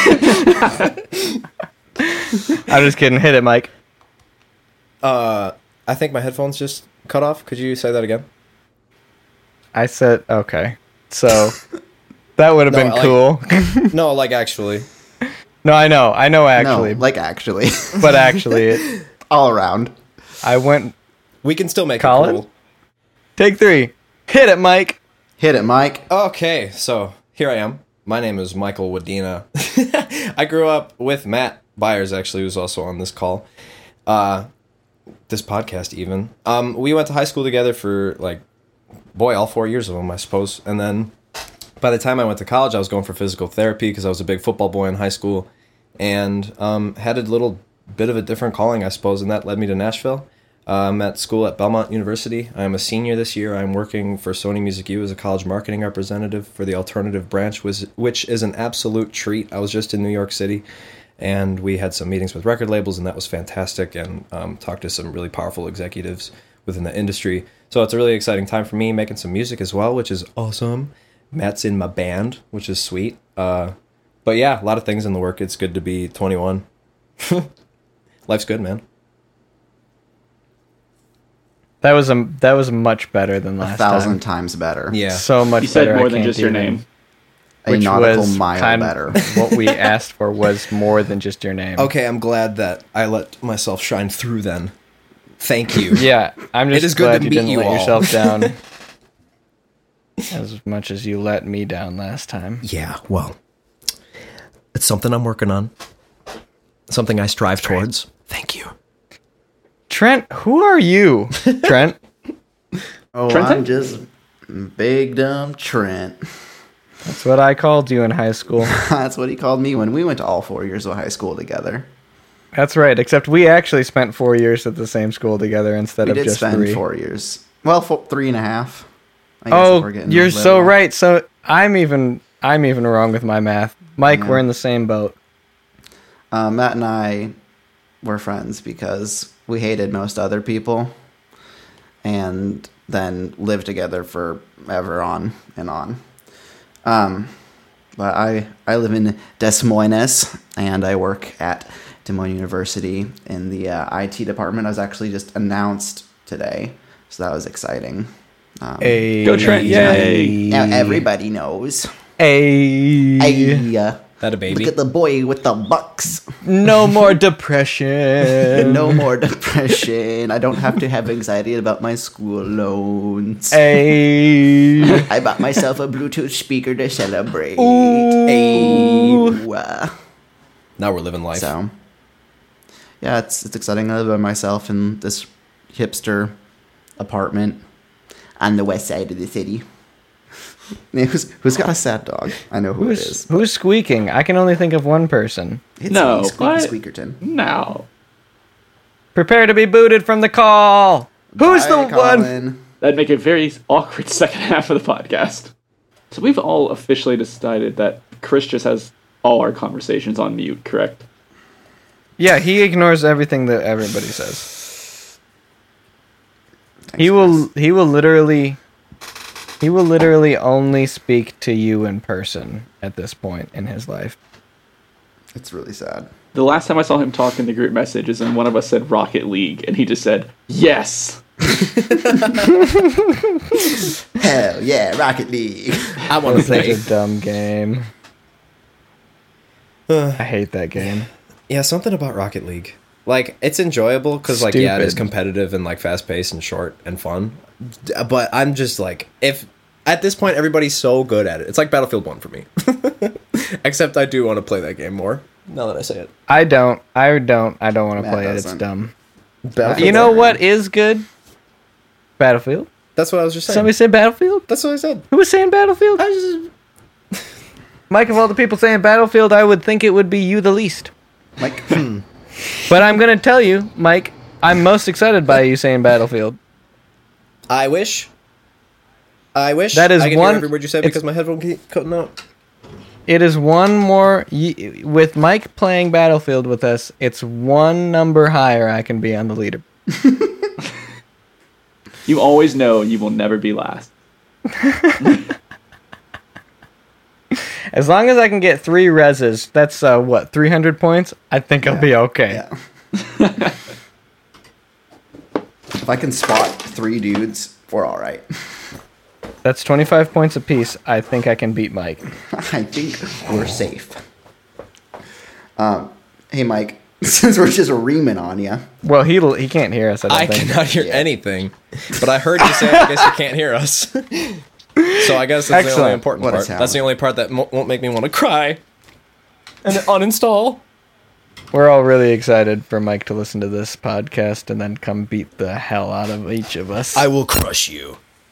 Speaker 1: I'm just kidding. Hit it, Mike.
Speaker 4: Uh, I think my headphones just cut off. Could you say that again?
Speaker 1: I said okay. So that would have
Speaker 4: No,
Speaker 1: been
Speaker 4: I
Speaker 1: cool.
Speaker 4: No, like actually.
Speaker 1: No, I know, I know. Actually,
Speaker 3: No, like actually.
Speaker 1: but actually, it,
Speaker 3: All around.
Speaker 1: I went.
Speaker 4: We can still make
Speaker 1: Colin?
Speaker 4: it cool.
Speaker 1: Take three. Hit it, Mike.
Speaker 3: Hit it, Mike.
Speaker 4: Okay, so here I am. My name is Michael Wadena. I grew up with Matt Byers, actually, who's also on this call. Uh, this podcast, even. Um, we went to high school together for, like, boy, all four years of them, I suppose. And then by the time I went to college, I was going for physical therapy because I was a big football boy in high school. And um, had a little bit of a different calling, I suppose, and that led me to Nashville. Uh, I'm at school at Belmont University. I'm a senior this year. I'm working for Sony Music U as a college marketing representative for the alternative branch, which is an absolute treat. I was just in New York City, and we had some meetings with record labels, and that was fantastic, and um, talked to some really powerful executives within the industry. So it's a really exciting time for me, making some music as well, which is awesome. Matt's in my band, which is sweet. Uh, but yeah, a lot of things in the work. It's good to be twenty-one. Life's good, man.
Speaker 1: That was a that was much better than
Speaker 3: A
Speaker 1: last
Speaker 3: thousand
Speaker 1: time.
Speaker 3: times better.
Speaker 4: Yeah.
Speaker 1: So much
Speaker 2: You said
Speaker 1: better. I
Speaker 2: more than
Speaker 1: can't
Speaker 2: just your
Speaker 1: even-
Speaker 2: name.
Speaker 3: A
Speaker 1: Which
Speaker 3: nautical
Speaker 1: was
Speaker 3: mile
Speaker 1: kind
Speaker 3: better.
Speaker 1: of what we asked for was more than just your name.
Speaker 4: Okay, I'm glad that I let myself shine through then. Thank you.
Speaker 1: Yeah, I'm just
Speaker 4: It is good
Speaker 1: glad
Speaker 4: to
Speaker 1: you
Speaker 4: meet
Speaker 1: didn't
Speaker 4: you
Speaker 1: let
Speaker 4: all.
Speaker 1: yourself down as much as you let me down last time.
Speaker 4: Yeah, well, it's something I'm working on. Something I strive towards. Thank you.
Speaker 1: Trent, who are you? Trent?
Speaker 3: Oh,
Speaker 2: Trenton?
Speaker 3: I'm just big dumb Trent.
Speaker 1: That's what I called you in high school.
Speaker 3: That's what he called me when we went to all four years of high school together.
Speaker 1: That's right, except we actually spent four years at the same school together instead
Speaker 3: We
Speaker 1: of
Speaker 3: did
Speaker 1: just
Speaker 3: spend
Speaker 1: three.
Speaker 3: four years. Well, four, three and a half. I guess if
Speaker 1: Oh,
Speaker 3: we're getting
Speaker 1: you're so
Speaker 3: literal.
Speaker 1: right. So I'm even I'm even wrong with my math. Mike,
Speaker 3: Yeah.
Speaker 1: we're in the same boat.
Speaker 3: Uh, Matt and I were friends because we hated most other people, and then lived together forever on and on. Um, but I I live in Des Moines, and I work at Des Moines University in the uh, I T department. I was actually just announced today, so that was exciting. Um,
Speaker 1: Hey,
Speaker 2: Go Trent, yay.
Speaker 3: Now everybody knows.
Speaker 1: Hey,
Speaker 3: Hey, uh,
Speaker 4: That a baby?
Speaker 3: look at the boy with the bucks.
Speaker 1: no more depression.
Speaker 3: No more depression. I don't have to have anxiety about my school loans.
Speaker 1: Hey.
Speaker 3: I bought myself a Bluetooth speaker to celebrate.
Speaker 1: Ooh.
Speaker 3: Ooh, uh,
Speaker 4: Now we're living life.
Speaker 3: So, yeah, it's it's exciting. I live by myself in this hipster apartment on the west side of the city. Who's, who's got a sad dog? I know who it
Speaker 1: Who's,
Speaker 3: is.
Speaker 1: who's squeaking? I can only think of one person.
Speaker 3: It's
Speaker 2: No,
Speaker 3: me, Squeaky
Speaker 2: what?
Speaker 3: Squeakerton.
Speaker 2: Now,
Speaker 1: Prepare to be booted from the call. Who's
Speaker 3: Bye,
Speaker 1: the one?
Speaker 3: Colin.
Speaker 2: that'd make a very awkward second half of the podcast. So we've all officially decided that Chris just has all our conversations on mute, correct?
Speaker 1: Yeah, he ignores everything that everybody says.
Speaker 3: Thanks,
Speaker 1: He will.
Speaker 3: Chris.
Speaker 1: He will literally. He will literally only speak to you in person at this point in his life.
Speaker 3: It's really sad.
Speaker 2: The last time I saw him talk in the group message is when one of us said Rocket League, and he just said, yes!
Speaker 3: Hell yeah, Rocket League.
Speaker 4: I want to
Speaker 1: It's such
Speaker 4: play.
Speaker 1: a dumb game. I hate that game.
Speaker 4: Yeah, something about Rocket League. Like, it's enjoyable because, like, yeah, it is
Speaker 1: Stupid.
Speaker 4: competitive and, like, fast-paced and short and fun. D- But I'm just, like, if... At this point, everybody's so good at it. It's like Battlefield one for me. Except I do want to play that game more, now that I say it.
Speaker 1: I don't. I don't. I don't want to
Speaker 3: Matt
Speaker 1: play it. It's
Speaker 3: doesn't.
Speaker 1: dumb.
Speaker 4: Battlefield
Speaker 1: You know
Speaker 3: one.
Speaker 1: what is good? Battlefield.
Speaker 4: That's what I was just saying.
Speaker 1: Somebody said Battlefield?
Speaker 4: That's what I said.
Speaker 1: Who was saying Battlefield? Mike, of all the people saying Battlefield, I would think it would be you the least.
Speaker 3: Mike,
Speaker 1: But I'm going to tell you, Mike, I'm most excited by you saying Battlefield.
Speaker 4: I wish. I wish.
Speaker 1: That is
Speaker 4: I can
Speaker 1: one-
Speaker 4: hear every word you said
Speaker 1: it's-
Speaker 4: because my headphone keep cutting out.
Speaker 1: It is one more... y- With Mike playing Battlefield with us, it's one number higher I can be on the leader.
Speaker 2: You always know you will never be last.
Speaker 1: As long as I can get three reses, that's, uh, what, three hundred points? I think I'll be okay.
Speaker 3: yeah. If I can spot three dudes, we're all right.
Speaker 1: That's twenty-five points apiece. I think I can beat Mike.
Speaker 3: I think we're safe. Um, hey, Mike, since we're just reaming on you,
Speaker 1: Well, he he can't hear us, I don't
Speaker 4: I
Speaker 1: think.
Speaker 4: cannot hear
Speaker 3: Yeah.
Speaker 4: anything. But I heard you say, I guess you can't hear us. So I guess that's the
Speaker 1: Excellent.
Speaker 4: only important
Speaker 3: What a
Speaker 4: part.
Speaker 3: sound.
Speaker 4: That's the only part that mo- won't make me want to cry and uninstall.
Speaker 1: We're all really excited for Mike to listen to this podcast and then come beat the hell out of each of us.
Speaker 4: I will crush you.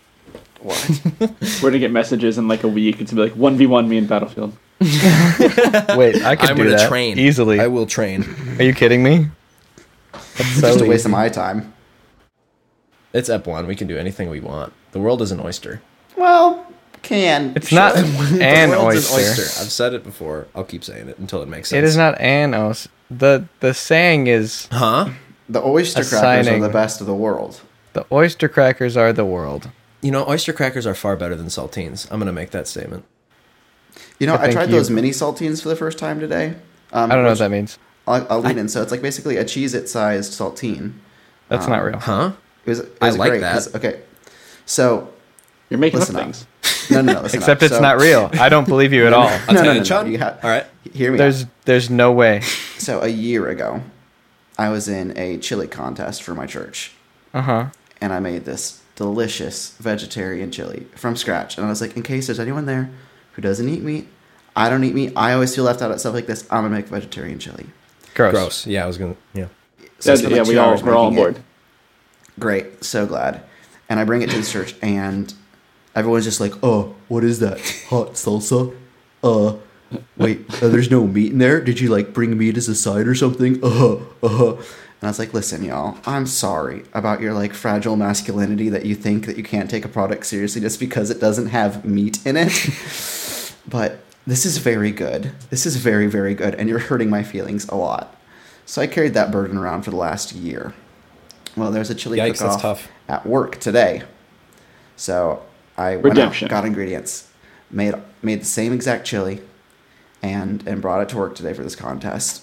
Speaker 2: We're gonna get messages in like a week. It's gonna be like one v one me in Battlefield.
Speaker 1: Wait, I could
Speaker 4: I'm
Speaker 1: do
Speaker 4: gonna
Speaker 1: that
Speaker 4: train
Speaker 1: easily.
Speaker 4: I will train.
Speaker 1: Are you kidding me? That's so
Speaker 3: just a waste
Speaker 1: easy.
Speaker 3: of my time.
Speaker 4: It's Ep one. We can do anything we want. The world is an oyster.
Speaker 3: Well, can.
Speaker 1: It's not
Speaker 3: Sure.
Speaker 1: an
Speaker 4: the world's
Speaker 1: oyster.
Speaker 4: an oyster. I've said it before. I'll keep saying it until it makes sense.
Speaker 1: It is not an oyster. The the saying is
Speaker 4: Huh?
Speaker 3: The oyster crackers
Speaker 1: Assigning.
Speaker 3: are the best of the world.
Speaker 1: the oyster crackers are the world.
Speaker 4: You know, oyster crackers are far better than saltines. I'm gonna make that statement.
Speaker 3: You know,
Speaker 1: I
Speaker 3: I,
Speaker 1: think
Speaker 3: tried
Speaker 1: you-
Speaker 3: those mini saltines for the first time today. Um,
Speaker 1: I don't know what
Speaker 3: which-
Speaker 1: that means.
Speaker 3: I'll, I'll lead in. So it's like basically a Cheez-It sized saltine.
Speaker 1: That's
Speaker 3: Um,
Speaker 1: not real.
Speaker 4: Huh?
Speaker 3: It was, it
Speaker 4: I
Speaker 3: was
Speaker 4: like
Speaker 3: great,
Speaker 4: that.
Speaker 3: 'cause- Okay, so
Speaker 2: You're making
Speaker 3: Listen
Speaker 2: up
Speaker 3: up.
Speaker 2: things.
Speaker 3: no, no, no. Listen
Speaker 1: Except
Speaker 3: up.
Speaker 1: it's
Speaker 3: So-
Speaker 1: not real. I don't believe you at all.
Speaker 4: I'll
Speaker 3: No,
Speaker 4: tell
Speaker 3: no,
Speaker 4: you,
Speaker 3: no,
Speaker 4: Chun.
Speaker 3: no, you ha-
Speaker 4: All right.
Speaker 3: Hear me.
Speaker 1: There's
Speaker 3: out.
Speaker 1: there's no way.
Speaker 3: So a year ago, I was in a chili contest for my church,
Speaker 1: Uh huh.
Speaker 3: and I made this delicious vegetarian chili from scratch. And I was like, in case there's anyone there who doesn't eat meat, I don't eat meat. I always feel left out at stuff like this. I'm gonna make vegetarian chili.
Speaker 1: Gross.
Speaker 4: Gross. Yeah, I was gonna. Yeah.
Speaker 3: So I
Speaker 2: That's-
Speaker 3: spent,
Speaker 2: yeah,
Speaker 3: like,
Speaker 2: we
Speaker 3: two
Speaker 2: all
Speaker 3: hours
Speaker 2: we're all on
Speaker 3: making it.
Speaker 2: board.
Speaker 3: Great, so glad. And I bring it to the church, and everyone's just like, "Oh, what is that? Hot salsa? Uh, wait, uh, there's no meat in there. Did you like bring meat as a side or something? Uh, uh." And I was like, "Listen, y'all, I'm sorry about your like fragile masculinity that you think that you can't take a product seriously just because it doesn't have meat in it. But this is very good. This is very, very good, and you're hurting my feelings a lot." So I carried that burden around for the last year. Well, there's a chili
Speaker 4: Yikes, that's
Speaker 3: cook-off
Speaker 4: tough.
Speaker 3: at work today. So I went
Speaker 2: Redemption.
Speaker 3: out, got ingredients, made made the same exact chili, and and brought it to work today for this contest.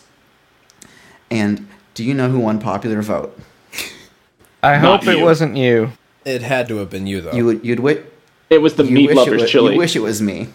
Speaker 3: And do you know who won popular vote?
Speaker 1: I
Speaker 2: Not
Speaker 1: hope it
Speaker 2: you.
Speaker 1: wasn't you.
Speaker 4: It had to have been you though.
Speaker 3: You would you'd wi-
Speaker 2: It was the
Speaker 3: you
Speaker 2: meat
Speaker 3: wish it
Speaker 2: lovers
Speaker 3: was,
Speaker 2: chili.
Speaker 3: You wish it was me.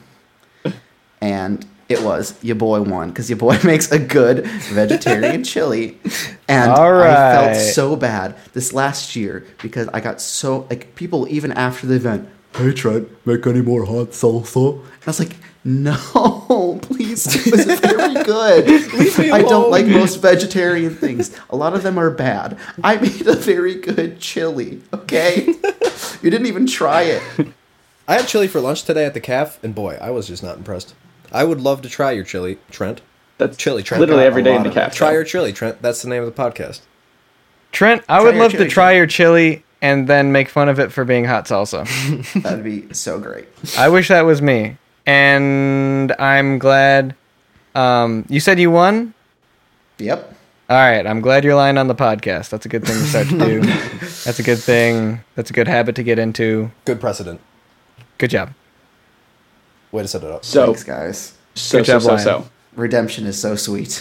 Speaker 3: And it was your boy won because your boy makes a good vegetarian chili, and
Speaker 1: All
Speaker 3: I felt
Speaker 1: right.
Speaker 3: so bad this last year because I got so like people even after the event. Hey Trent, make any more hot salsa? And I was like, no, please, it was very good.
Speaker 4: Leave me
Speaker 3: I don't
Speaker 4: alone.
Speaker 3: like most vegetarian things. A lot of them are bad. I made a very good chili. Okay, you didn't even try it.
Speaker 4: I had chili for lunch today at the caf, and boy, I was just not impressed. I would love to try your chili, Trent.
Speaker 2: That's
Speaker 4: Chili, Trent.
Speaker 2: literally
Speaker 3: got
Speaker 2: every
Speaker 3: a
Speaker 2: day in
Speaker 3: lot
Speaker 2: the
Speaker 3: of it.
Speaker 2: cafe.
Speaker 4: Try your chili, Trent. That's the name of the podcast.
Speaker 1: Trent, I
Speaker 3: Try
Speaker 1: would
Speaker 3: your
Speaker 1: love to
Speaker 3: chili,
Speaker 1: try
Speaker 3: Trent.
Speaker 1: your chili and then make fun of it for being hot salsa.
Speaker 3: That'd be so great.
Speaker 1: I wish that was me. And I'm glad. Um, you said you won?
Speaker 3: Yep.
Speaker 1: All right. I'm glad you're lying on the podcast. That's a good thing to start to do. That's a good thing. That's a good habit to get into.
Speaker 4: Good precedent.
Speaker 1: Good job.
Speaker 4: Way to set it up.
Speaker 2: So
Speaker 3: Thanks, guys.
Speaker 2: so
Speaker 1: Good
Speaker 2: so
Speaker 1: job,
Speaker 2: so
Speaker 1: Lion.
Speaker 2: so.
Speaker 3: redemption is so sweet.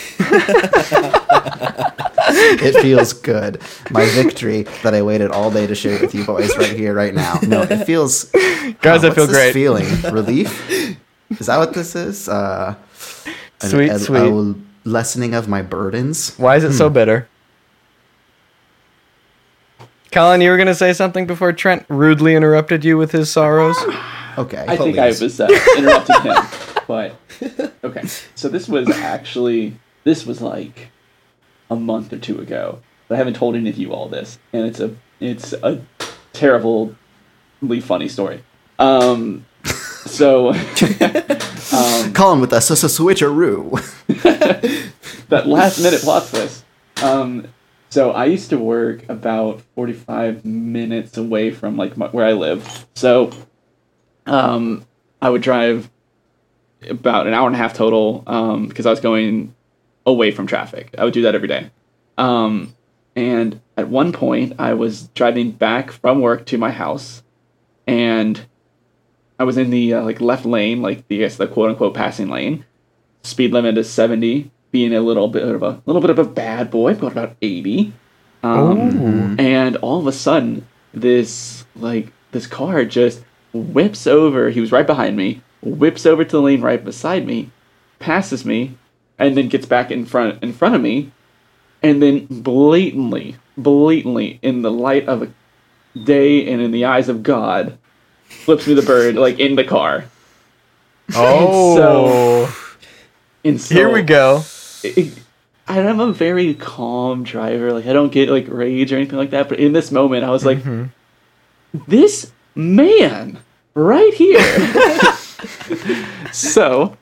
Speaker 3: It feels good. My victory that I waited all day to share with you boys right here, right now. No, it feels...
Speaker 1: Guys,
Speaker 3: oh,
Speaker 1: I feel
Speaker 3: what's this
Speaker 1: great.
Speaker 3: feeling? Relief? Is that what this is? Uh, an-
Speaker 1: Sweet,
Speaker 3: a,
Speaker 1: sweet.
Speaker 3: a lessening of my burdens?
Speaker 1: Why is it so bitter? Colin, you were going to say something before Trent rudely interrupted you with his sorrows?
Speaker 3: Okay.
Speaker 2: I think I
Speaker 4: Please.
Speaker 2: was uh, interrupting him, but okay. So this was actually this was like a month or two ago, but I haven't told any of you all this, and it's a it's a terribly funny story. Um, so um,
Speaker 3: Colin with a s- s- switcheroo.
Speaker 2: that last minute plot twist. Um, so I used to work about forty-five minutes away from like my, where I live. So um, I would drive about an hour and a half total um, because I was going away from traffic. I would do that every day. Um, and at one point, I was driving back from work to my house, and I was in the uh, like left lane, like the I guess the quote unquote passing lane. Speed limit is seventy. Being a little bit of a little bit of a bad boy, going about eighty. Um, and all of a sudden, this like this car just whips over. He was right behind me. Whips over to the lane right beside me, passes me, and then gets back in front in front of me, and then blatantly, blatantly, in the light of a day and in the eyes of God, flips me the bird like in the car.
Speaker 1: Oh.
Speaker 2: And so,
Speaker 1: Here we go.
Speaker 2: it, I'm a very calm driver. Like I don't get like rage or anything like that. But in this moment, I was like, this man right here. So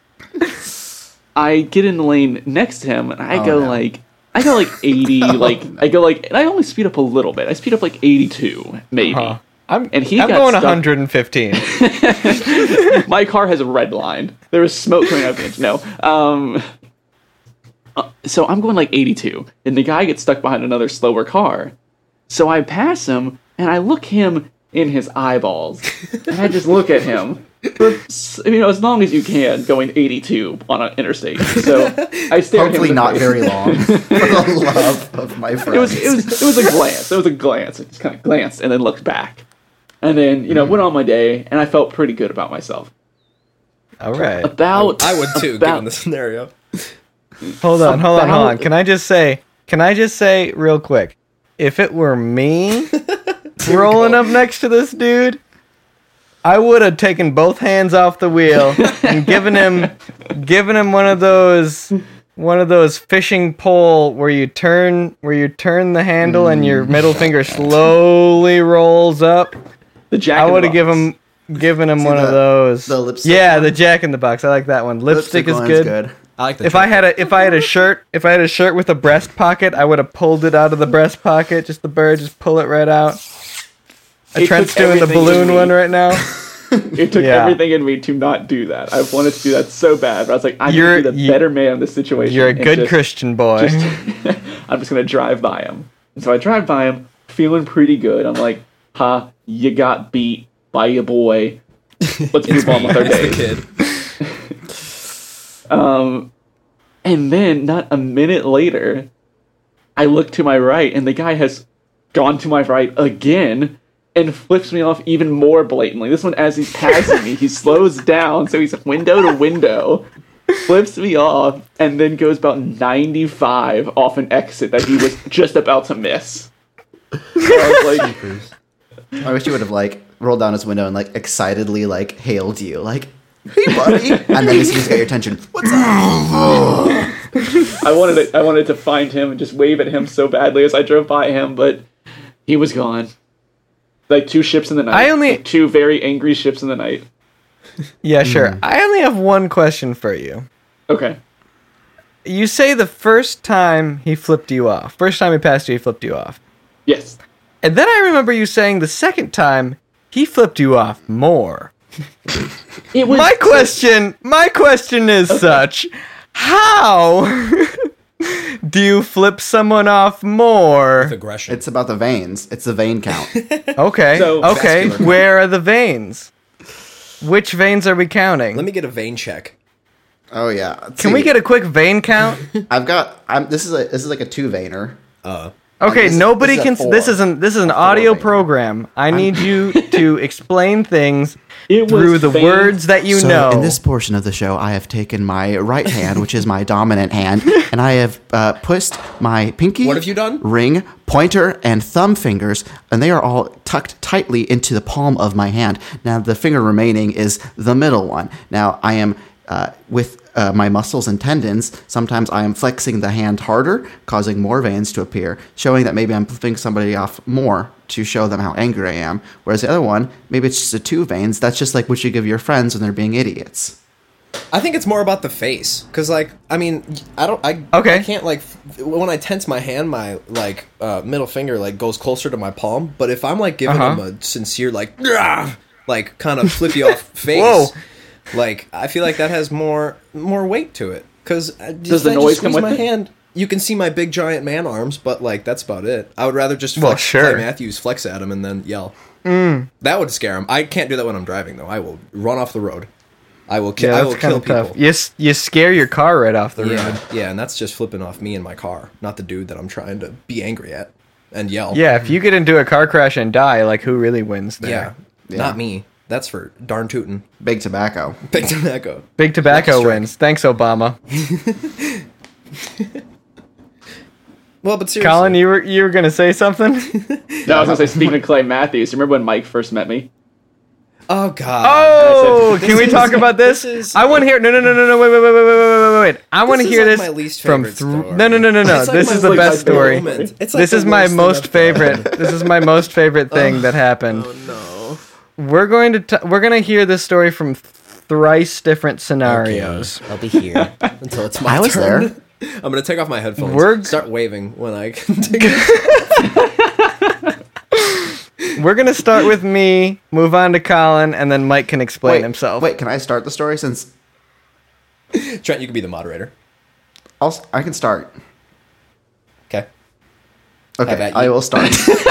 Speaker 2: I get in the lane next to him, and I
Speaker 3: Oh,
Speaker 2: go
Speaker 3: no.
Speaker 2: like I go like eighty. Like I go like, and I only speed up a little bit. I speed up like eighty-two, maybe.
Speaker 1: Huh. I'm,
Speaker 2: And he
Speaker 1: I'm
Speaker 2: got
Speaker 1: going
Speaker 2: stuck-
Speaker 1: one hundred fifteen.
Speaker 2: My car has a red line. There was smoke coming out of the engine. No. Um, uh, so I'm going like eighty-two, and the guy gets stuck behind another slower car. So I pass him, and I look him in his eyeballs, and I just look at him for s- you know as long as you can, going eighty-two on an interstate. So I stare
Speaker 3: Hopefully
Speaker 2: at him. in the
Speaker 3: not
Speaker 2: face.
Speaker 3: very long. For the love of my friends.
Speaker 2: It was it was it was a glance. It was a glance. I just kind of glanced and then looked back, and then you know went on my day, and I felt pretty good about myself.
Speaker 1: All right.
Speaker 2: About
Speaker 4: I would too,
Speaker 2: about,
Speaker 4: given the scenario.
Speaker 1: Hold on, hold on, hold on.
Speaker 2: About-
Speaker 1: Can I just say, can I just say real quick, if it were me rolling up next to this dude, I would have taken both hands off the wheel and given him given him one of those one of those fishing pole where you turn where you turn the handle and your middle finger slowly rolls up.
Speaker 2: the Jack.
Speaker 1: I
Speaker 2: in the
Speaker 1: would have
Speaker 2: Box.
Speaker 1: given him given him
Speaker 3: See
Speaker 1: one
Speaker 3: the-
Speaker 1: of those.
Speaker 3: the lipstick
Speaker 1: yeah,
Speaker 3: one?
Speaker 1: the Jack in the Box. I like that one. Lipstick, is
Speaker 3: one's
Speaker 1: good.
Speaker 4: I like the
Speaker 1: If I had a if I had a shirt if I had a shirt with a breast pocket, I would have pulled it out of the breast pocket. Just the bird, just pull it right out.
Speaker 2: It
Speaker 1: Trent's
Speaker 2: took
Speaker 1: doing the
Speaker 2: everything in
Speaker 1: balloon
Speaker 2: me.
Speaker 1: one right now.
Speaker 2: It took
Speaker 1: Yeah.
Speaker 2: everything in me to not do that. I wanted to do that so bad, but I was like, I'm
Speaker 1: You're-
Speaker 2: gonna be the
Speaker 1: you-
Speaker 2: better man in this situation.
Speaker 1: You're a
Speaker 2: and
Speaker 1: good
Speaker 2: just-
Speaker 1: Christian boy.
Speaker 2: just- I'm just gonna drive by him. And so I drive by him, feeling pretty good. I'm like, "Ha, you got beat by your boy. Let's move on with our
Speaker 4: It's
Speaker 2: day."
Speaker 4: the kid.
Speaker 2: Um, and then not a minute later, I look to my right, and the guy has gone to my right again and flips me off even more blatantly. This one, as he's passing me, he slows down, so he's window to window, flips me off, and then goes about ninety-five off an exit that he was just about to miss. So I was like,
Speaker 3: I wish you would have like rolled down his window and like excitedly like hailed you, like, "Hey, buddy!" And then as soon as you got your attention, "What's up?"
Speaker 2: I wanted to, I wanted to find him and just wave at him so badly as I drove by him, but he was gone. Like two ships in the night.
Speaker 1: I only-
Speaker 2: two very angry ships in the night.
Speaker 1: Yeah, sure. I only have one question for you.
Speaker 2: Okay.
Speaker 1: You say the first time he flipped you off, first time he passed you, he flipped you off.
Speaker 2: Yes.
Speaker 1: And then I remember you saying the second time he flipped you off more.
Speaker 2: It was
Speaker 1: My question, my question is such: how do you flip someone off more?
Speaker 4: With aggression.
Speaker 3: It's about the veins. It's the vein count.
Speaker 1: Okay,
Speaker 2: So-
Speaker 1: okay.
Speaker 4: Vascular.
Speaker 1: Where are the veins? Which veins are we counting?
Speaker 4: Let me get a vein check.
Speaker 3: Oh yeah.
Speaker 1: Can we get a quick vein count?
Speaker 3: I've got. I'm. This is a. This is like a two veiner.
Speaker 4: Uh,
Speaker 1: Okay,
Speaker 3: this-
Speaker 1: nobody
Speaker 3: this is a
Speaker 1: can. This
Speaker 3: four.
Speaker 1: isn't. This is an
Speaker 3: A four
Speaker 1: audio
Speaker 3: veiner.
Speaker 1: program. I need you to explain things
Speaker 2: It was
Speaker 1: through the
Speaker 2: feigned.
Speaker 1: words that you
Speaker 3: so
Speaker 1: know.
Speaker 3: in this portion of the show, I have taken my right hand, which is my dominant hand, and I have uh, pushed my pinky,
Speaker 4: What have you done?
Speaker 3: ring, pointer, and thumb fingers, and they are all tucked tightly into the palm of my hand. Now, the finger remaining is the middle one. Now, I am uh, with uh, my muscles and tendons. Sometimes I am flexing the hand harder, causing more veins to appear, showing that maybe I'm flipping somebody off more to show them how angry I am. Whereas the other one, maybe it's just a two veins. That's just like what you give your friends when they're being idiots.
Speaker 4: I think it's more about the face, because like I mean I don't I
Speaker 1: Okay.
Speaker 4: I can't like f- when I tense my hand, my like uh, middle finger like goes closer to my palm. But if I'm like giving
Speaker 1: Uh-huh.
Speaker 4: him a sincere like "Grah!" like kind of flip you off face,
Speaker 1: Whoa.
Speaker 4: like I feel like that has more more weight to it. Because
Speaker 2: Does the noise come with
Speaker 4: my
Speaker 2: it?
Speaker 4: hand? You can see my big giant man arms, but like that's about it. I would rather just
Speaker 1: Well,
Speaker 4: flex
Speaker 1: sure.
Speaker 4: Clay Matthews flex at him and then yell. Mm. That would scare him. I can't do that when I'm driving though. I will run off the road. I will kill.
Speaker 1: yeah,
Speaker 4: I will
Speaker 1: that's kind
Speaker 4: kill
Speaker 1: of
Speaker 4: people.
Speaker 1: tough. You s- you scare your car right off the
Speaker 4: Yeah,
Speaker 1: road.
Speaker 4: yeah, and that's just flipping off me and my car, not the dude that I'm trying to be angry at and yell.
Speaker 1: Yeah, if you get into a car crash and die, like who really wins there?
Speaker 4: yeah,
Speaker 3: Yeah.
Speaker 4: not me. That's for darn tootin'.
Speaker 3: Big tobacco.
Speaker 4: Big tobacco.
Speaker 1: Big tobacco
Speaker 4: Lucky strike.
Speaker 1: wins. Thanks, Obama.
Speaker 4: Well, but seriously,
Speaker 1: Colin, you were you were gonna say something?
Speaker 2: No, I was gonna say Stephen Clay Matthews. You remember when Mike first met me?
Speaker 4: Oh God.
Speaker 1: Oh,
Speaker 2: I said-
Speaker 1: can we
Speaker 4: This
Speaker 1: talk
Speaker 4: is-
Speaker 1: about this?
Speaker 4: this is-
Speaker 1: I want to hear. No, no, no, no, no. Wait, wait, wait, wait, wait, wait, wait, wait. I want to
Speaker 4: This is
Speaker 1: hear
Speaker 4: like
Speaker 1: this
Speaker 4: my least
Speaker 1: from.
Speaker 4: favorite
Speaker 1: Th-
Speaker 4: story.
Speaker 1: no, no, no, no, no.
Speaker 4: It's like
Speaker 1: This
Speaker 4: my
Speaker 1: is the
Speaker 2: least
Speaker 1: best
Speaker 2: favorite
Speaker 1: story.
Speaker 4: moment. It's like
Speaker 1: This
Speaker 4: the
Speaker 1: is my
Speaker 4: worst thing
Speaker 1: most
Speaker 4: I've
Speaker 1: favorite.
Speaker 4: done.
Speaker 1: This is my most favorite thing that happened.
Speaker 4: Oh no.
Speaker 1: We're going to t- we're going to hear this story from thrice different scenarios.
Speaker 4: I'll be here until it's my
Speaker 3: I was
Speaker 4: turn.
Speaker 3: there.
Speaker 4: I'm gonna take off my headphones.
Speaker 1: We're-
Speaker 4: start waving when I can take it.
Speaker 1: We're going to start with me, move on to Colin, and then Mike can explain
Speaker 3: Wait,
Speaker 1: himself.
Speaker 3: wait, can I start the story since
Speaker 4: Trent, you can be the moderator.
Speaker 3: I'll, s- I can start.
Speaker 4: Okay.
Speaker 3: Okay,
Speaker 4: at
Speaker 3: I
Speaker 4: you.
Speaker 3: will start.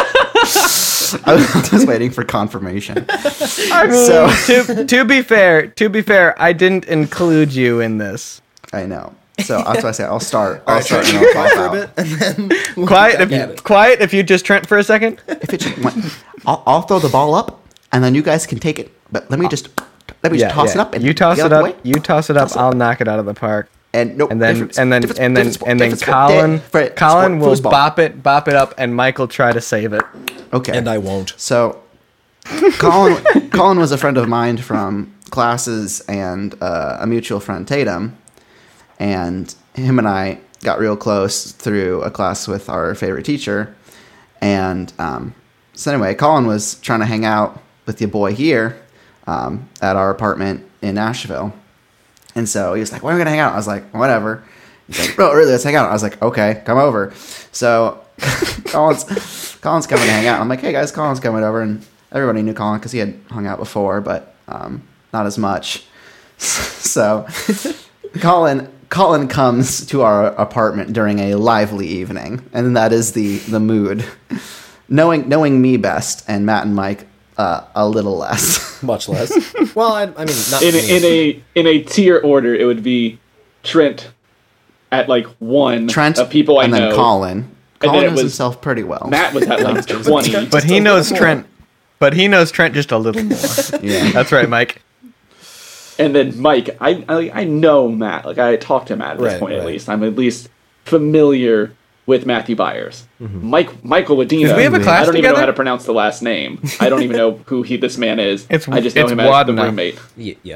Speaker 3: I was just waiting for confirmation.
Speaker 1: I mean,
Speaker 3: So-
Speaker 1: to, to be fair, to be fair, I didn't include you in this.
Speaker 3: I know. So that's why I say I'll start. I'll
Speaker 4: All right,
Speaker 3: start
Speaker 4: Trent,
Speaker 3: and
Speaker 4: you
Speaker 3: I'll
Speaker 4: quiet
Speaker 3: pop
Speaker 4: for a
Speaker 3: out.
Speaker 4: bit, and then we'll
Speaker 1: Quiet
Speaker 4: get
Speaker 1: if
Speaker 4: back at
Speaker 1: you,
Speaker 4: it.
Speaker 1: quiet if you just Trent for a second.
Speaker 3: If it just went, I'll, I'll throw the ball up, and then you guys can take it. But let me just let me just toss it up. And
Speaker 1: you toss
Speaker 3: get
Speaker 1: it
Speaker 3: out the
Speaker 1: up.
Speaker 3: way.
Speaker 1: You toss it up.
Speaker 3: Toss it
Speaker 1: I'll knock it out of the park.
Speaker 3: And no,
Speaker 1: And then
Speaker 3: different-
Speaker 1: and then
Speaker 3: different-
Speaker 1: and then
Speaker 3: different sport,
Speaker 1: and then
Speaker 3: different sport,
Speaker 1: Colin
Speaker 3: different
Speaker 1: Colin
Speaker 3: sport,
Speaker 1: will
Speaker 3: foosball.
Speaker 1: bop it bop it up, and Mike will try to save it.
Speaker 3: Okay,
Speaker 4: And I won't.
Speaker 3: So, Colin, Colin was a friend of mine from classes and uh, a mutual friend, Tatum, and him and I got real close through a class with our favorite teacher. And um, so anyway, Colin was trying to hang out with your boy here um, at our apartment in Nashville. And so he was like, when are we going to hang out? I was like, whatever. He's like, oh, really? Let's hang out. I was like, okay, come over. So Colin's, Colin's coming to hang out. I'm like, hey, guys, Colin's coming over. And everybody knew Colin because he had hung out before, but um, not as much. So Colin Colin comes to our apartment during a lively evening, and that is the, the mood. Knowing knowing me best, and Matt and Mike uh, a little less.
Speaker 4: Much less. Well, I, I mean, not
Speaker 2: In
Speaker 4: me.
Speaker 2: a, in a in a tier order, it would be Trent at like one
Speaker 3: Trent
Speaker 2: of people I
Speaker 3: and
Speaker 2: know.
Speaker 3: then Colin.
Speaker 2: then
Speaker 3: Colin
Speaker 2: it
Speaker 3: knows
Speaker 2: was-
Speaker 3: himself pretty well.
Speaker 2: Matt was at like twenty.
Speaker 1: But he
Speaker 4: a
Speaker 1: knows
Speaker 4: little
Speaker 1: Trent. But he knows Trent just a little more.
Speaker 3: Yeah.
Speaker 1: That's right, Mike.
Speaker 2: And then Mike, I, I I know Matt. Like I talked to Matt at this
Speaker 4: Right,
Speaker 2: point at
Speaker 4: right.
Speaker 2: least. I'm at least familiar with Matthew Byers. Mike Michael Wadena.
Speaker 1: Did we have a class
Speaker 2: I don't even know
Speaker 1: together?
Speaker 2: how to pronounce the last name. I don't even know who he this man is.
Speaker 1: It's-
Speaker 2: I just know
Speaker 1: it's
Speaker 2: him as the
Speaker 1: Wadena.
Speaker 2: roommate.
Speaker 4: Yeah. yeah.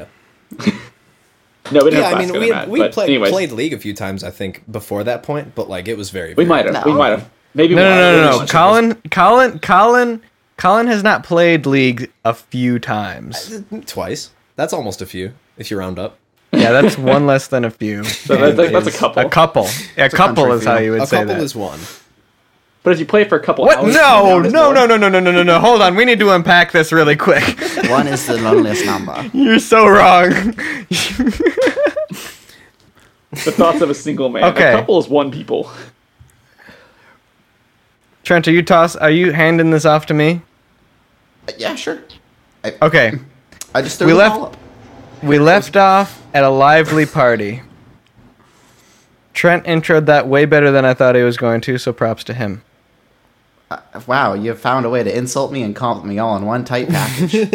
Speaker 2: No, we didn't
Speaker 4: Yeah,
Speaker 2: have
Speaker 4: I
Speaker 2: class
Speaker 4: mean,
Speaker 2: together,
Speaker 4: we,
Speaker 2: Matt.
Speaker 4: we
Speaker 2: but
Speaker 4: played,
Speaker 2: anyways,
Speaker 4: played League a few times, I think, before that point, but like it was very.
Speaker 2: we
Speaker 4: very-
Speaker 2: might have. We
Speaker 3: No.
Speaker 2: might have. Maybe
Speaker 1: No,
Speaker 2: we
Speaker 1: no,
Speaker 2: might
Speaker 1: no,
Speaker 2: have.
Speaker 1: no,
Speaker 2: Maybe
Speaker 1: no.
Speaker 2: we
Speaker 1: Colin, Colin, Colin, Colin has not played League a few times.
Speaker 4: Twice. That's almost a few, if you round up.
Speaker 1: Yeah, that's one less than a few.
Speaker 2: So that- that- that's a couple.
Speaker 1: A couple. A couple
Speaker 3: country
Speaker 1: is how
Speaker 3: feel.
Speaker 1: you would
Speaker 4: A
Speaker 1: say
Speaker 4: couple
Speaker 1: that.
Speaker 4: is one.
Speaker 2: But if you play for a couple
Speaker 1: What?
Speaker 2: hours,
Speaker 1: No,
Speaker 2: count as
Speaker 1: no,
Speaker 2: one.
Speaker 1: no, no, no, no, no, no, no. Hold on. We need to unpack this really quick.
Speaker 3: One is the loneliest number.
Speaker 1: You're so wrong.
Speaker 2: The thoughts of a single man.
Speaker 1: Okay.
Speaker 2: A couple is one people.
Speaker 1: Trent, are you toss? Are you handing this off to me?
Speaker 3: Yeah, sure. I,
Speaker 1: Okay.
Speaker 3: I just threw
Speaker 1: We
Speaker 3: the
Speaker 1: left-
Speaker 3: ball up.
Speaker 1: We left off at a lively party. Trent introed that way better than I thought he was going to, so props to him.
Speaker 3: Uh, wow, you found a way to insult me and compliment me all in one tight package.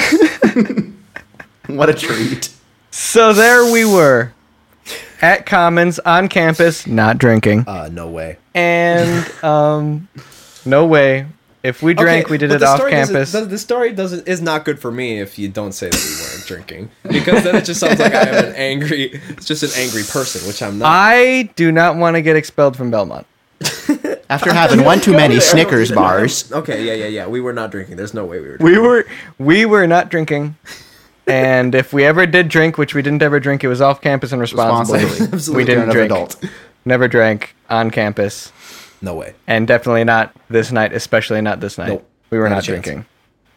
Speaker 3: What a treat.
Speaker 1: So there we were, at Commons, on campus, not drinking.
Speaker 4: Uh, no way.
Speaker 1: And, um, no way. If we drank,
Speaker 4: Okay,
Speaker 1: we did
Speaker 4: but
Speaker 1: it
Speaker 4: the
Speaker 1: off
Speaker 4: story doesn't-
Speaker 1: campus.
Speaker 4: The, the story doesn't is not good for me if you don't say that we weren't drinking, because then it just sounds like I am an angry, it's just an angry person, which I'm not.
Speaker 1: I do not want to get expelled from Belmont.
Speaker 3: After having one too many Snickers bars.
Speaker 4: Okay, yeah, yeah, yeah. We were not drinking. There's no way we were.
Speaker 1: We were we were not drinking. And if we ever did drink, which we didn't ever drink, it was off campus and responsibly.
Speaker 3: Responsibly.
Speaker 1: We didn't
Speaker 3: You're an
Speaker 1: drink.
Speaker 3: adult.
Speaker 1: Never drank on campus.
Speaker 4: No way.
Speaker 1: And definitely not this night, especially not this night.
Speaker 4: Nope.
Speaker 1: We were
Speaker 4: Not a
Speaker 1: not
Speaker 4: chance.
Speaker 1: drinking.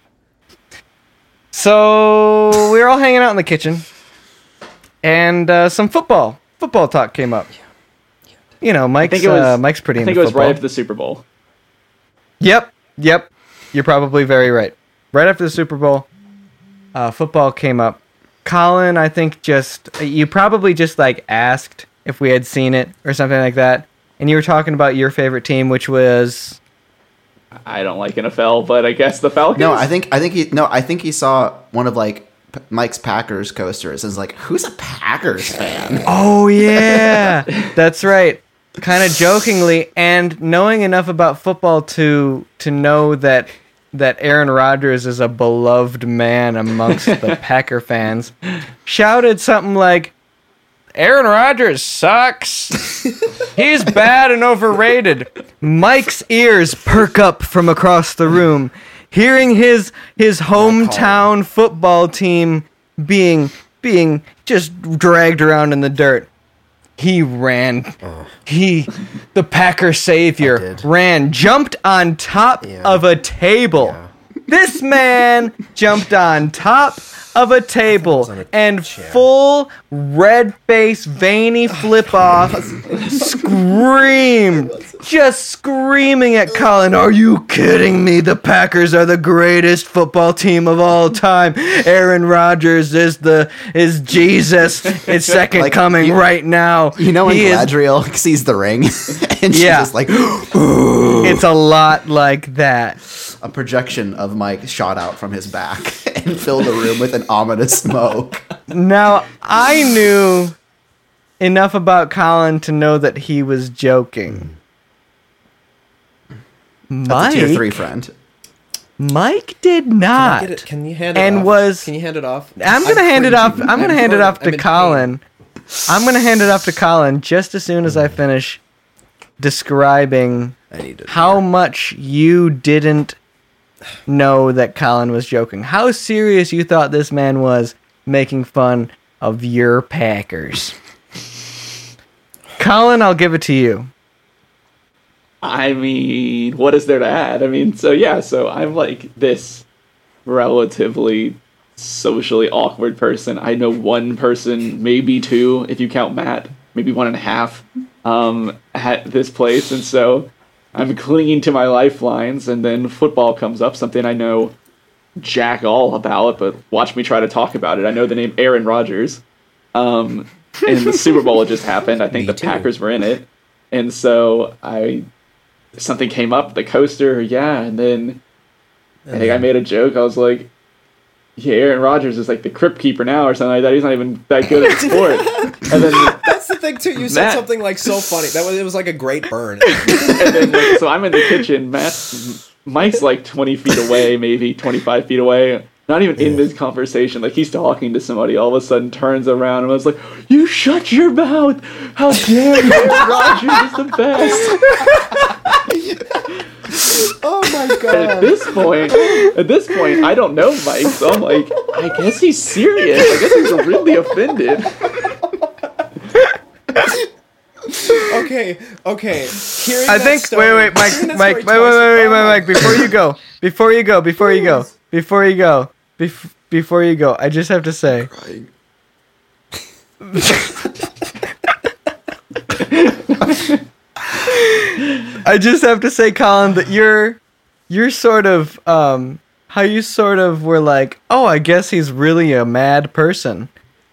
Speaker 1: So we were all hanging out in the kitchen, and uh, some football football talk came up. You know, Mike's
Speaker 2: think it was-
Speaker 1: uh, Mike's pretty
Speaker 2: I
Speaker 1: into
Speaker 2: think it was
Speaker 1: football.
Speaker 2: right after the Super Bowl.
Speaker 1: Yep, yep. You're probably very right. Right after the Super Bowl, uh, football came up. Colin, I think just you probably just like asked if we had seen it or something like that, and you were talking about your favorite team, which was.
Speaker 2: I don't like N F L, but I guess the Falcons.
Speaker 3: No, I think I think he no, I think he saw one of like P- Mike's Packers coasters and was like, "Who's a Packers fan?"
Speaker 1: Oh yeah, that's right. Kind of jokingly, and knowing enough about football to to know that that Aaron Rodgers is a beloved man amongst the Packer fans, shouted something like, "Aaron Rodgers sucks. He's bad and overrated." Mike's ears perk up from across the room, hearing his his hometown football team being being just dragged around in the dirt. He ran. He, the Packer savior,
Speaker 3: did.
Speaker 1: ran, jumped on top
Speaker 4: Yeah.
Speaker 1: of a table.
Speaker 4: Yeah.
Speaker 1: This man jumped on top of a table
Speaker 4: on a
Speaker 1: and
Speaker 4: chair.
Speaker 1: full red face, veiny flip off, screamed, just screaming at Colin, "Are you kidding me? The Packers are the greatest football team of all time. Aaron Rodgers is the is Jesus. His second
Speaker 3: Like,
Speaker 1: coming
Speaker 3: you-
Speaker 1: right now."
Speaker 3: You know when
Speaker 1: He is-
Speaker 3: Galadriel sees the ring and she's
Speaker 1: Yeah.
Speaker 3: just like,
Speaker 1: it's a lot like that.
Speaker 3: a projection of Mike shot out from his back and filled the room with an ominous smoke.
Speaker 1: Now, I knew enough about Colin to know that he was joking.
Speaker 3: That's a tier
Speaker 1: Mike,
Speaker 3: three friend.
Speaker 1: Mike did
Speaker 4: Can, I
Speaker 1: not.
Speaker 4: get it? Can you hand it
Speaker 1: And
Speaker 4: off?
Speaker 1: was-
Speaker 4: Can you hand it off?
Speaker 1: I'm gonna hand it off.
Speaker 4: cringing.
Speaker 1: I'm gonna
Speaker 4: I'm
Speaker 1: hand it
Speaker 4: sorry.
Speaker 1: off
Speaker 4: I'm
Speaker 1: to
Speaker 4: in
Speaker 1: Colin. I'm gonna hand it off to Colin just as soon as I finish describing
Speaker 4: pain. I need it.
Speaker 1: how much you didn't know that Colin was joking. How serious you thought this man was making fun of your Packers. Colin, I'll give it to you.
Speaker 2: I mean, what is there to add? I mean, so yeah, so I'm like this relatively socially awkward person. I know one person, maybe two, if you count Matt, maybe one and a half, um, at this place, and so I'm clinging to my lifelines, and then football comes up, something I know jack all about, but watch me try to talk about it. I know the name Aaron Rodgers, um, and the Super Bowl had just happened. I think
Speaker 4: Me
Speaker 2: the
Speaker 4: too.
Speaker 2: Packers were in it, and so I something came up, the coaster, yeah, and then I think I made a joke. I was like, yeah, Aaron Rodgers is like the crypt keeper now or something like that. He's not even that good at sport. And then,
Speaker 4: That's the thing too. You said
Speaker 2: Matt-
Speaker 4: something like so funny. That was it was like a great burn.
Speaker 2: and then like, so I'm in the kitchen. Matt, Mike's like twenty feet away, maybe twenty-five feet away. Not even in this conversation. Like he's talking to somebody. All of a sudden, turns around and was like, "You shut your mouth! How dare you? Aaron Rodgers is the best."
Speaker 3: Oh my
Speaker 2: At
Speaker 3: god.
Speaker 2: this point, at this point, I don't know Mike, so I'm like, I guess he's serious. I guess he's really offended.
Speaker 4: Okay, okay. Hearing
Speaker 1: I
Speaker 4: that
Speaker 1: think.
Speaker 4: story-
Speaker 1: Wait, wait, Mike,
Speaker 4: hearing that
Speaker 1: Mike, wait,
Speaker 4: story
Speaker 1: wait,
Speaker 4: twice-
Speaker 1: wait, wait,
Speaker 4: oh
Speaker 1: wait,
Speaker 4: my
Speaker 1: Mike. Before you go, before you go, before you go, before you go, bef- before you go, I just have to say. I just have to say, Colin, that you're, you're sort of, um, how you sort of were like, oh, I guess he's really a mad person.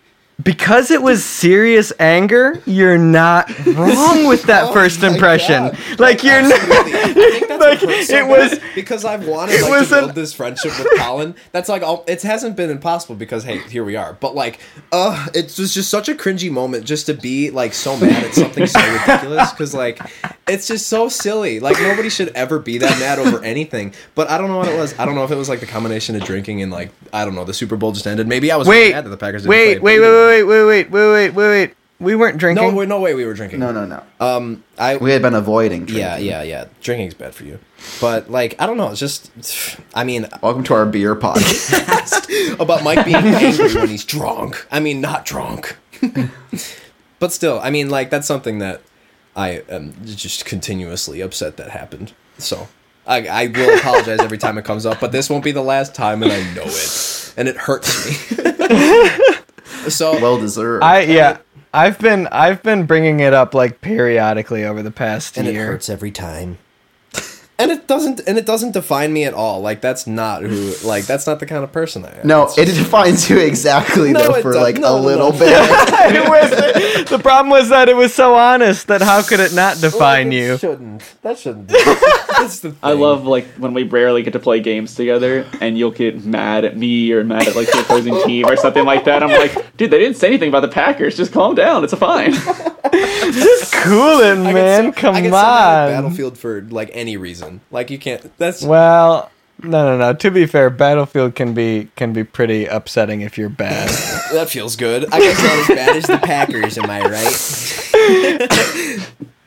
Speaker 1: because it was serious anger, you're not wrong with that
Speaker 4: Oh
Speaker 1: first
Speaker 4: my
Speaker 1: impression.
Speaker 4: God.
Speaker 1: Like you're
Speaker 4: Absolutely. I think
Speaker 1: not,
Speaker 4: that's
Speaker 1: like
Speaker 4: what hurts so
Speaker 1: it was
Speaker 4: bad, because I've wanted
Speaker 1: it
Speaker 4: like
Speaker 1: was
Speaker 4: to build
Speaker 1: an-
Speaker 4: this friendship with Colin. That's like all, it hasn't been impossible because hey, here we are. But like, uh, it was just such a cringy moment just to be like so mad at something so ridiculous because like it's just so silly. Like nobody should ever be that mad over anything. But I don't know what it was. I don't know if it was like the combination of drinking and like I don't know. The Super Bowl just ended. Maybe I was
Speaker 1: wait,
Speaker 4: mad that the Packers didn't
Speaker 1: wait,
Speaker 4: play.
Speaker 1: wait, wait, wait, wait, wait, wait, wait, wait, wait. We weren't drinking.
Speaker 4: No, wait, no way we were drinking.
Speaker 3: No, no, no.
Speaker 4: Um, I
Speaker 3: We had been avoiding drinking.
Speaker 4: yeah, yeah, yeah. Drinking's bad for you. But like, I don't know. It's just, I mean,
Speaker 3: Welcome to our beer podcast.
Speaker 4: about Mike being angry when he's drunk. I mean, not drunk. But still, I mean, like that's something that I am just continuously upset that happened. So I, I will apologize every time it comes up, but this won't be the last time, and I know it, and it hurts me. So
Speaker 3: Well deserved.
Speaker 1: I yeah, I've been I've been bringing it up like periodically over the past
Speaker 4: and it
Speaker 1: year.
Speaker 4: hurts every time. And it doesn't, and it doesn't define me at all. Like that's not who, like that's not the kind of person I am.
Speaker 3: no,
Speaker 4: It's
Speaker 3: it defines you exactly
Speaker 4: No,
Speaker 3: though
Speaker 4: it
Speaker 3: for
Speaker 4: does-
Speaker 3: like
Speaker 4: no,
Speaker 3: a
Speaker 4: no,
Speaker 3: little
Speaker 4: no.
Speaker 3: bit.
Speaker 1: It was- the problem was that it was so honest that how could it not define
Speaker 4: Well, it
Speaker 1: you?
Speaker 4: Shouldn't that shouldn't? Be. That's the thing.
Speaker 2: I love like when we rarely get to play games together, and you'll get mad at me or mad at like the opposing team or something like that. I'm like, dude, they didn't say anything about the Packers. Just calm down. It's fine.
Speaker 1: Just cool it,
Speaker 4: I get
Speaker 1: man.
Speaker 4: so-
Speaker 1: Come
Speaker 4: I get so mad at
Speaker 1: on.
Speaker 4: Battlefield for like any reason. Like you can't. That's
Speaker 1: Well, no, no, no. To be fair, Battlefield can be can be pretty upsetting if you're bad.
Speaker 4: that feels good. I guess not as bad as the Packers. Am I right?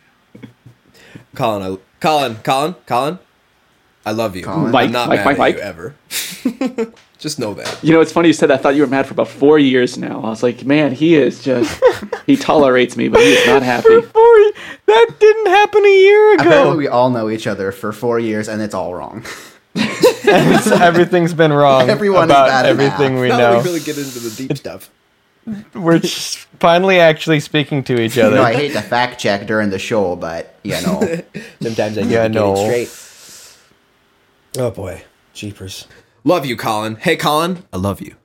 Speaker 4: Colin, I, Colin, Colin, Colin. I love you.
Speaker 3: Colin?
Speaker 2: Mike,
Speaker 4: I'm not
Speaker 2: Mike,
Speaker 4: mad
Speaker 2: Mike,
Speaker 4: at
Speaker 2: Mike.
Speaker 4: you ever. Just know that.
Speaker 2: You know, it's funny you said that. I thought you were mad for about four years now. I was like, man, he is just, he tolerates me, but he is not happy.
Speaker 1: Four, that didn't happen a year
Speaker 3: Apparently,
Speaker 1: ago.
Speaker 3: we all know each other for four years, and it's all wrong.
Speaker 1: It's- everything's been wrong
Speaker 3: Everyone is
Speaker 1: about
Speaker 3: bad at
Speaker 1: everything
Speaker 3: math.
Speaker 1: we
Speaker 4: Now
Speaker 1: know.
Speaker 4: we really get into the deep stuff.
Speaker 1: We're just finally actually speaking to each
Speaker 3: You
Speaker 1: other.
Speaker 3: know, I hate to fact check during the show, but you know,
Speaker 4: Sometimes I need
Speaker 1: Yeah,
Speaker 4: to get
Speaker 1: no.
Speaker 4: it straight. Oh boy, jeepers. Love you, Colin. Hey, Colin, I love you.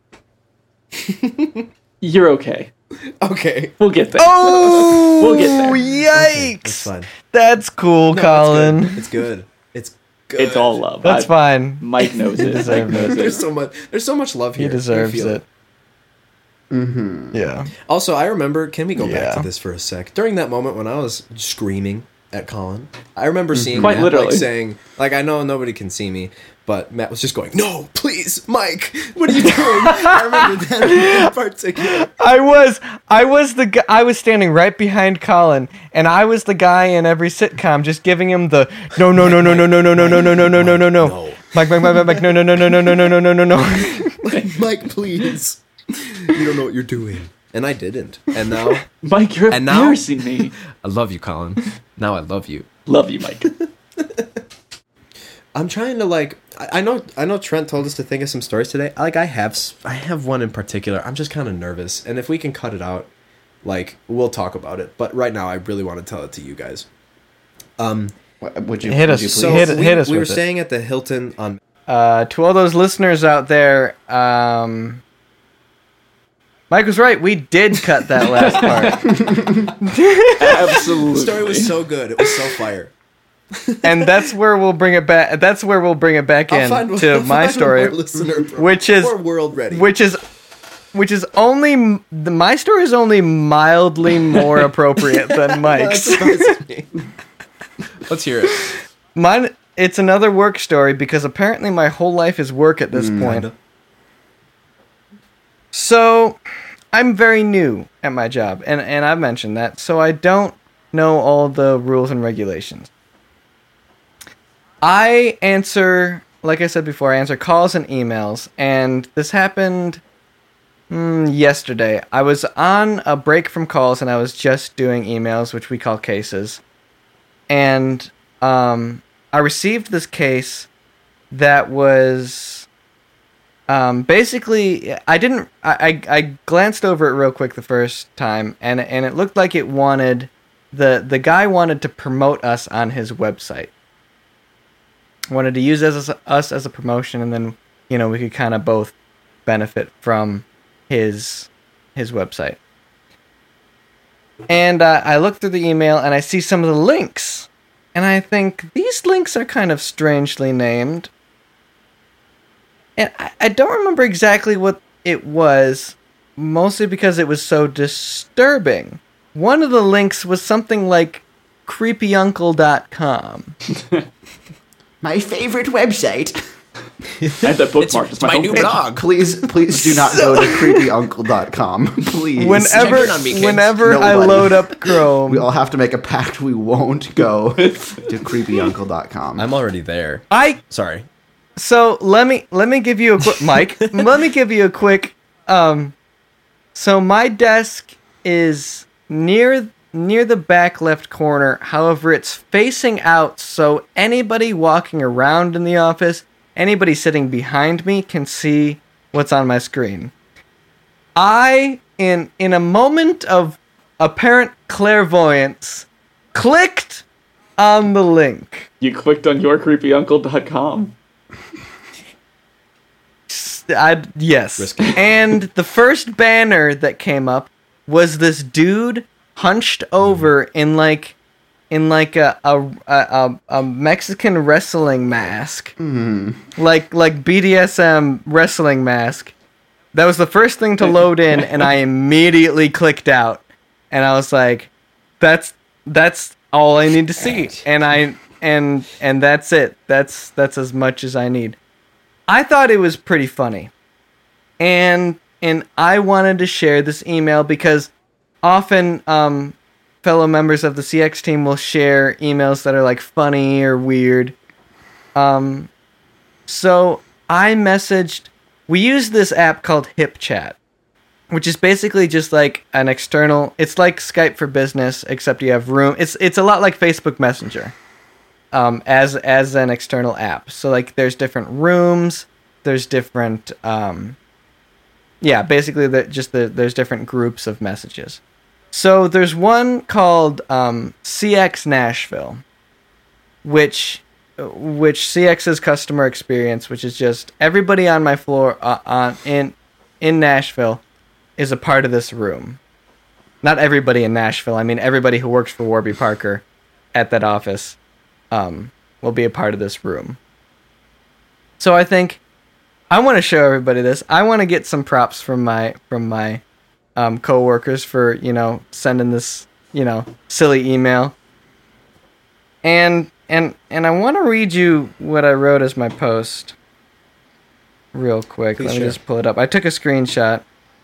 Speaker 2: You're okay.
Speaker 4: Okay,
Speaker 2: We'll get there.
Speaker 1: Oh,
Speaker 2: We'll get there.
Speaker 1: Yikes!
Speaker 4: that's fine.
Speaker 1: That's cool,
Speaker 4: No,
Speaker 1: Colin.
Speaker 4: It's good. It's good. It's good.
Speaker 2: It's all love.
Speaker 1: That's
Speaker 2: I-
Speaker 1: fine.
Speaker 2: Mike knows it. Mike
Speaker 1: deserved
Speaker 2: knows
Speaker 4: There's
Speaker 2: it.
Speaker 4: so much. There's so much love
Speaker 1: He
Speaker 4: here. I
Speaker 1: deserves
Speaker 4: feel
Speaker 1: it. Mm-hmm. Yeah.
Speaker 4: Also, I remember. Can we go back
Speaker 1: Yeah.
Speaker 4: to this for a sec? During that moment when I was screaming at Colin, I remember seeing
Speaker 2: Quite
Speaker 4: Matt
Speaker 2: literally.
Speaker 4: like saying, like, I know nobody can see me, but Matt was just going, "No, please, Mike, what are you doing?" I remember that in particular.
Speaker 1: I was, I was the, gu- I was standing right behind Colin, and I was the guy in every sitcom just giving him the no, no, no, no, no, no, no, no, no, no, no, no, no, no, no,
Speaker 4: No.
Speaker 1: Mike, Mike, Mike, Mike, Mike, no, no, no, no, no, no, no, no, no, no, no.
Speaker 4: Mike, please, you don't know what you're doing, and I didn't, and now
Speaker 2: Mike, you're
Speaker 4: And now-
Speaker 2: embarrassing me.
Speaker 4: I love you, Colin. Now I love you.
Speaker 2: Love you, Mike.
Speaker 4: I'm trying to like. I, I know. I know. Trent told us to think of some stories today. Like I have. s- I have one in particular. I'm just kind of nervous, and if we can cut it out, like we'll talk about it. But right now, I really want to tell it to you guys. Um.
Speaker 3: What- would you
Speaker 1: Hit
Speaker 3: would
Speaker 1: us.
Speaker 3: you
Speaker 4: So
Speaker 1: Hit-
Speaker 4: we,
Speaker 1: hit us
Speaker 4: we were
Speaker 1: with it.
Speaker 4: staying at the Hilton on.
Speaker 1: Uh, to all those listeners out there, um, Mike was right. We did cut that last part,
Speaker 2: Absolutely.
Speaker 4: The story was so good. It was so fire.
Speaker 1: and that's where we'll bring it back. That's where we'll bring it back
Speaker 4: I'll
Speaker 1: in
Speaker 4: find,
Speaker 1: to
Speaker 4: I'll
Speaker 1: my
Speaker 4: find
Speaker 1: story,
Speaker 4: one more listener pro-
Speaker 1: which is
Speaker 4: more world ready.
Speaker 1: which is which is only the, my story is only mildly more appropriate than
Speaker 4: That
Speaker 1: Mike's.
Speaker 4: surprises me. Let's hear it.
Speaker 1: Mine, it's another work story because apparently my whole life is work at this point.
Speaker 4: Kinda.
Speaker 1: So, I'm very new at my job, and, and I've mentioned that, so I don't know all the rules and regulations. I answer, like I said before, I answer calls and emails, and this happened mm, yesterday. I was on a break from calls, and I was just doing emails, which we call cases, and um, I received this case that was... Um, basically, I didn't. I, I I glanced over it real quick the first time, and and it looked like it wanted the the guy wanted to promote us on his website. Wanted to use us as, us as a promotion, and then you know we could kind of both benefit from his his website. And uh, I look through the email and I see some of the links. And I think, these links are kind of strangely named. And I, I don't remember exactly what it was, mostly because it was so disturbing. One of the links was something like creepy uncle dot com.
Speaker 3: My favorite website.
Speaker 2: I had that bookmarked.
Speaker 4: It's my new
Speaker 2: homepage.
Speaker 4: blog.
Speaker 3: Please, please do not go to creepy uncle dot com. Please.
Speaker 1: Whenever,
Speaker 4: Check in on me, kids.
Speaker 1: whenever I
Speaker 3: Nobody.
Speaker 1: load up Chrome,
Speaker 3: We all have to make a pact we won't go to creepy uncle dot com.
Speaker 4: I'm already there.
Speaker 1: I
Speaker 4: Sorry.
Speaker 1: So let me let me give you a quick Mike. Let me give you a quick. Um, so my desk is near near the back left corner. However, it's facing out, so anybody walking around in the office, anybody sitting behind me, can see what's on my screen. I, in in a moment of apparent clairvoyance, clicked on the link.
Speaker 2: You clicked on your creepy uncle dot com.
Speaker 1: I, yes.
Speaker 4: Risky.
Speaker 1: And the first banner that came up was this dude hunched over in like in like a a, a, a Mexican wrestling mask.
Speaker 3: Mm.
Speaker 1: Like like B D S M wrestling mask. That was the first thing to load in, and I immediately clicked out. And I was like, that's that's all I need to see. And I and and that's it. That's that's as much as I need. I thought it was pretty funny. And and I wanted to share this email because often um, fellow members of the C X team will share emails that are like funny or weird. Um, so I messaged, we use this app called HipChat, which is basically just like an external, it's like Skype for Business, except you have room. It's it's a lot like Facebook Messenger. Um, as as an external app. So like there's different rooms, there's different um, yeah, basically the, just the, there's different groups of messages. So there's one called um, C X Nashville, which which C X's customer experience, which is just everybody on my floor uh, on in in Nashville is a part of this room. Not everybody in Nashville, I mean everybody who works for Warby Parker at that office. Um, will be a part of this room. So I think I want to show everybody this. I want to get some props from my from my um, coworkers for you know sending this you know silly email. And and and I want to read you what I wrote as my post. Real quick,
Speaker 4: Please
Speaker 1: let me
Speaker 4: share.
Speaker 1: just pull it up. I took a screenshot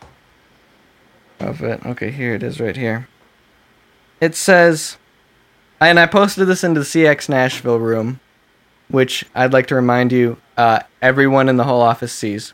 Speaker 1: of it. Okay, here it is, right here. It says. And I posted this into the C X Nashville room, which I'd like to remind you, uh, everyone in the whole office sees.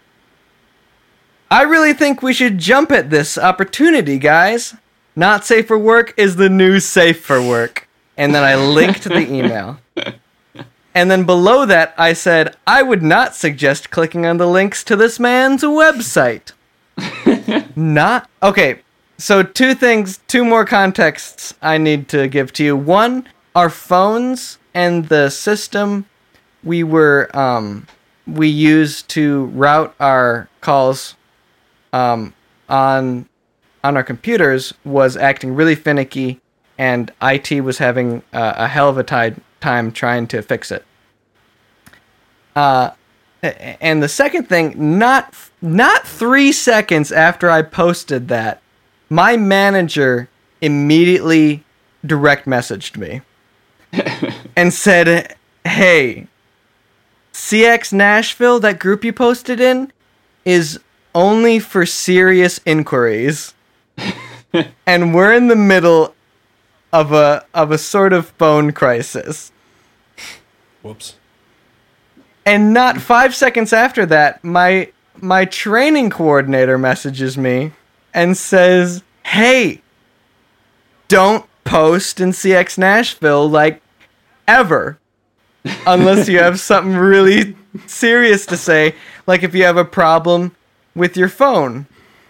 Speaker 1: I really think we should jump at this opportunity, guys. Not safe for work is the new safe for work. And then I linked the email. And then below that, I said, I would not suggest clicking on the links to this man's website. Not... Okay. So two things, two more contexts I need to give to you. One, our phones and the system we were um, we used to route our calls um, on on our computers was acting really finicky, and I T was having uh, a hell of a ti- time trying to fix it. Uh, and the second thing, not not three seconds after I posted that, my manager immediately direct messaged me and said, hey, C X Nashville, that group you posted in, is only for serious inquiries. And we're in the middle of a of a sort of phone crisis.
Speaker 4: Whoops.
Speaker 1: And not five seconds after that, my my training coordinator messages me and says, hey, don't post in C X Nashville, like, ever. Unless you have something really serious to say, like if you have a problem with your phone.